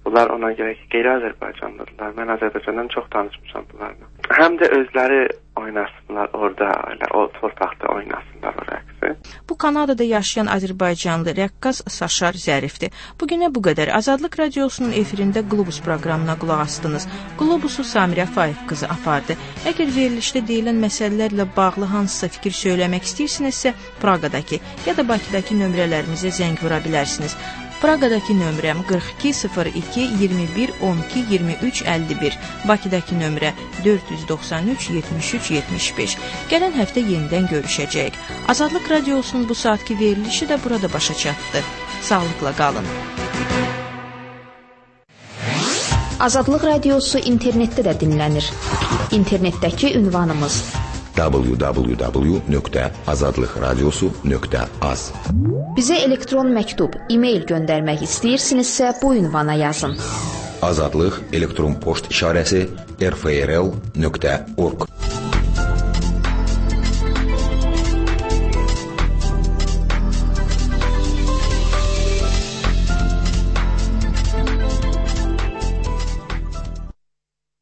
Bunlar ona görə ki, qeyri-Azərbaycanlıdırlar. Mən Azərbaycandan çox danışmışam bunlarla. Həm də özləri oynasınlar orada, elə o torpaqda oynasınlar o rəqsi. Bu Kanadada yaşayan Azərbaycanlı rəqqas Saşar Zərifdir. Bugünə bu qədər. Azadlıq Radiosunun efirində Qlobus proqramına qulaq asdınız. Qlobusu Samirə Faiq qızı apardı. Əgər verilişdə deyilən məsələlərlə bağlı hansısa fikir söyləmək istəyirsinizsə, Praqadakı ya da Bakıdakı nömrələrimizə zəng vura bilərsiniz. Praqadakı nömrəm 42 02 21 12 23 51. Bakıdakı nömrə 493 73 75. Gələn həftə yenidən görüşəcəyik. Azadlıq Radiosunun bu saatki verilişi də burada başa çatdı. Sağlıqla qalın. Azadlıq Radiosu internetdə də dinlənir. İnternetdəki ünvanımız www.azadlıqradiosu.az. Bizə elektron məktub, e-mail göndərmək istəyirsinizsə bu ünvana yazın. Azadlıq elektron poçt işarəsi rfrl.org.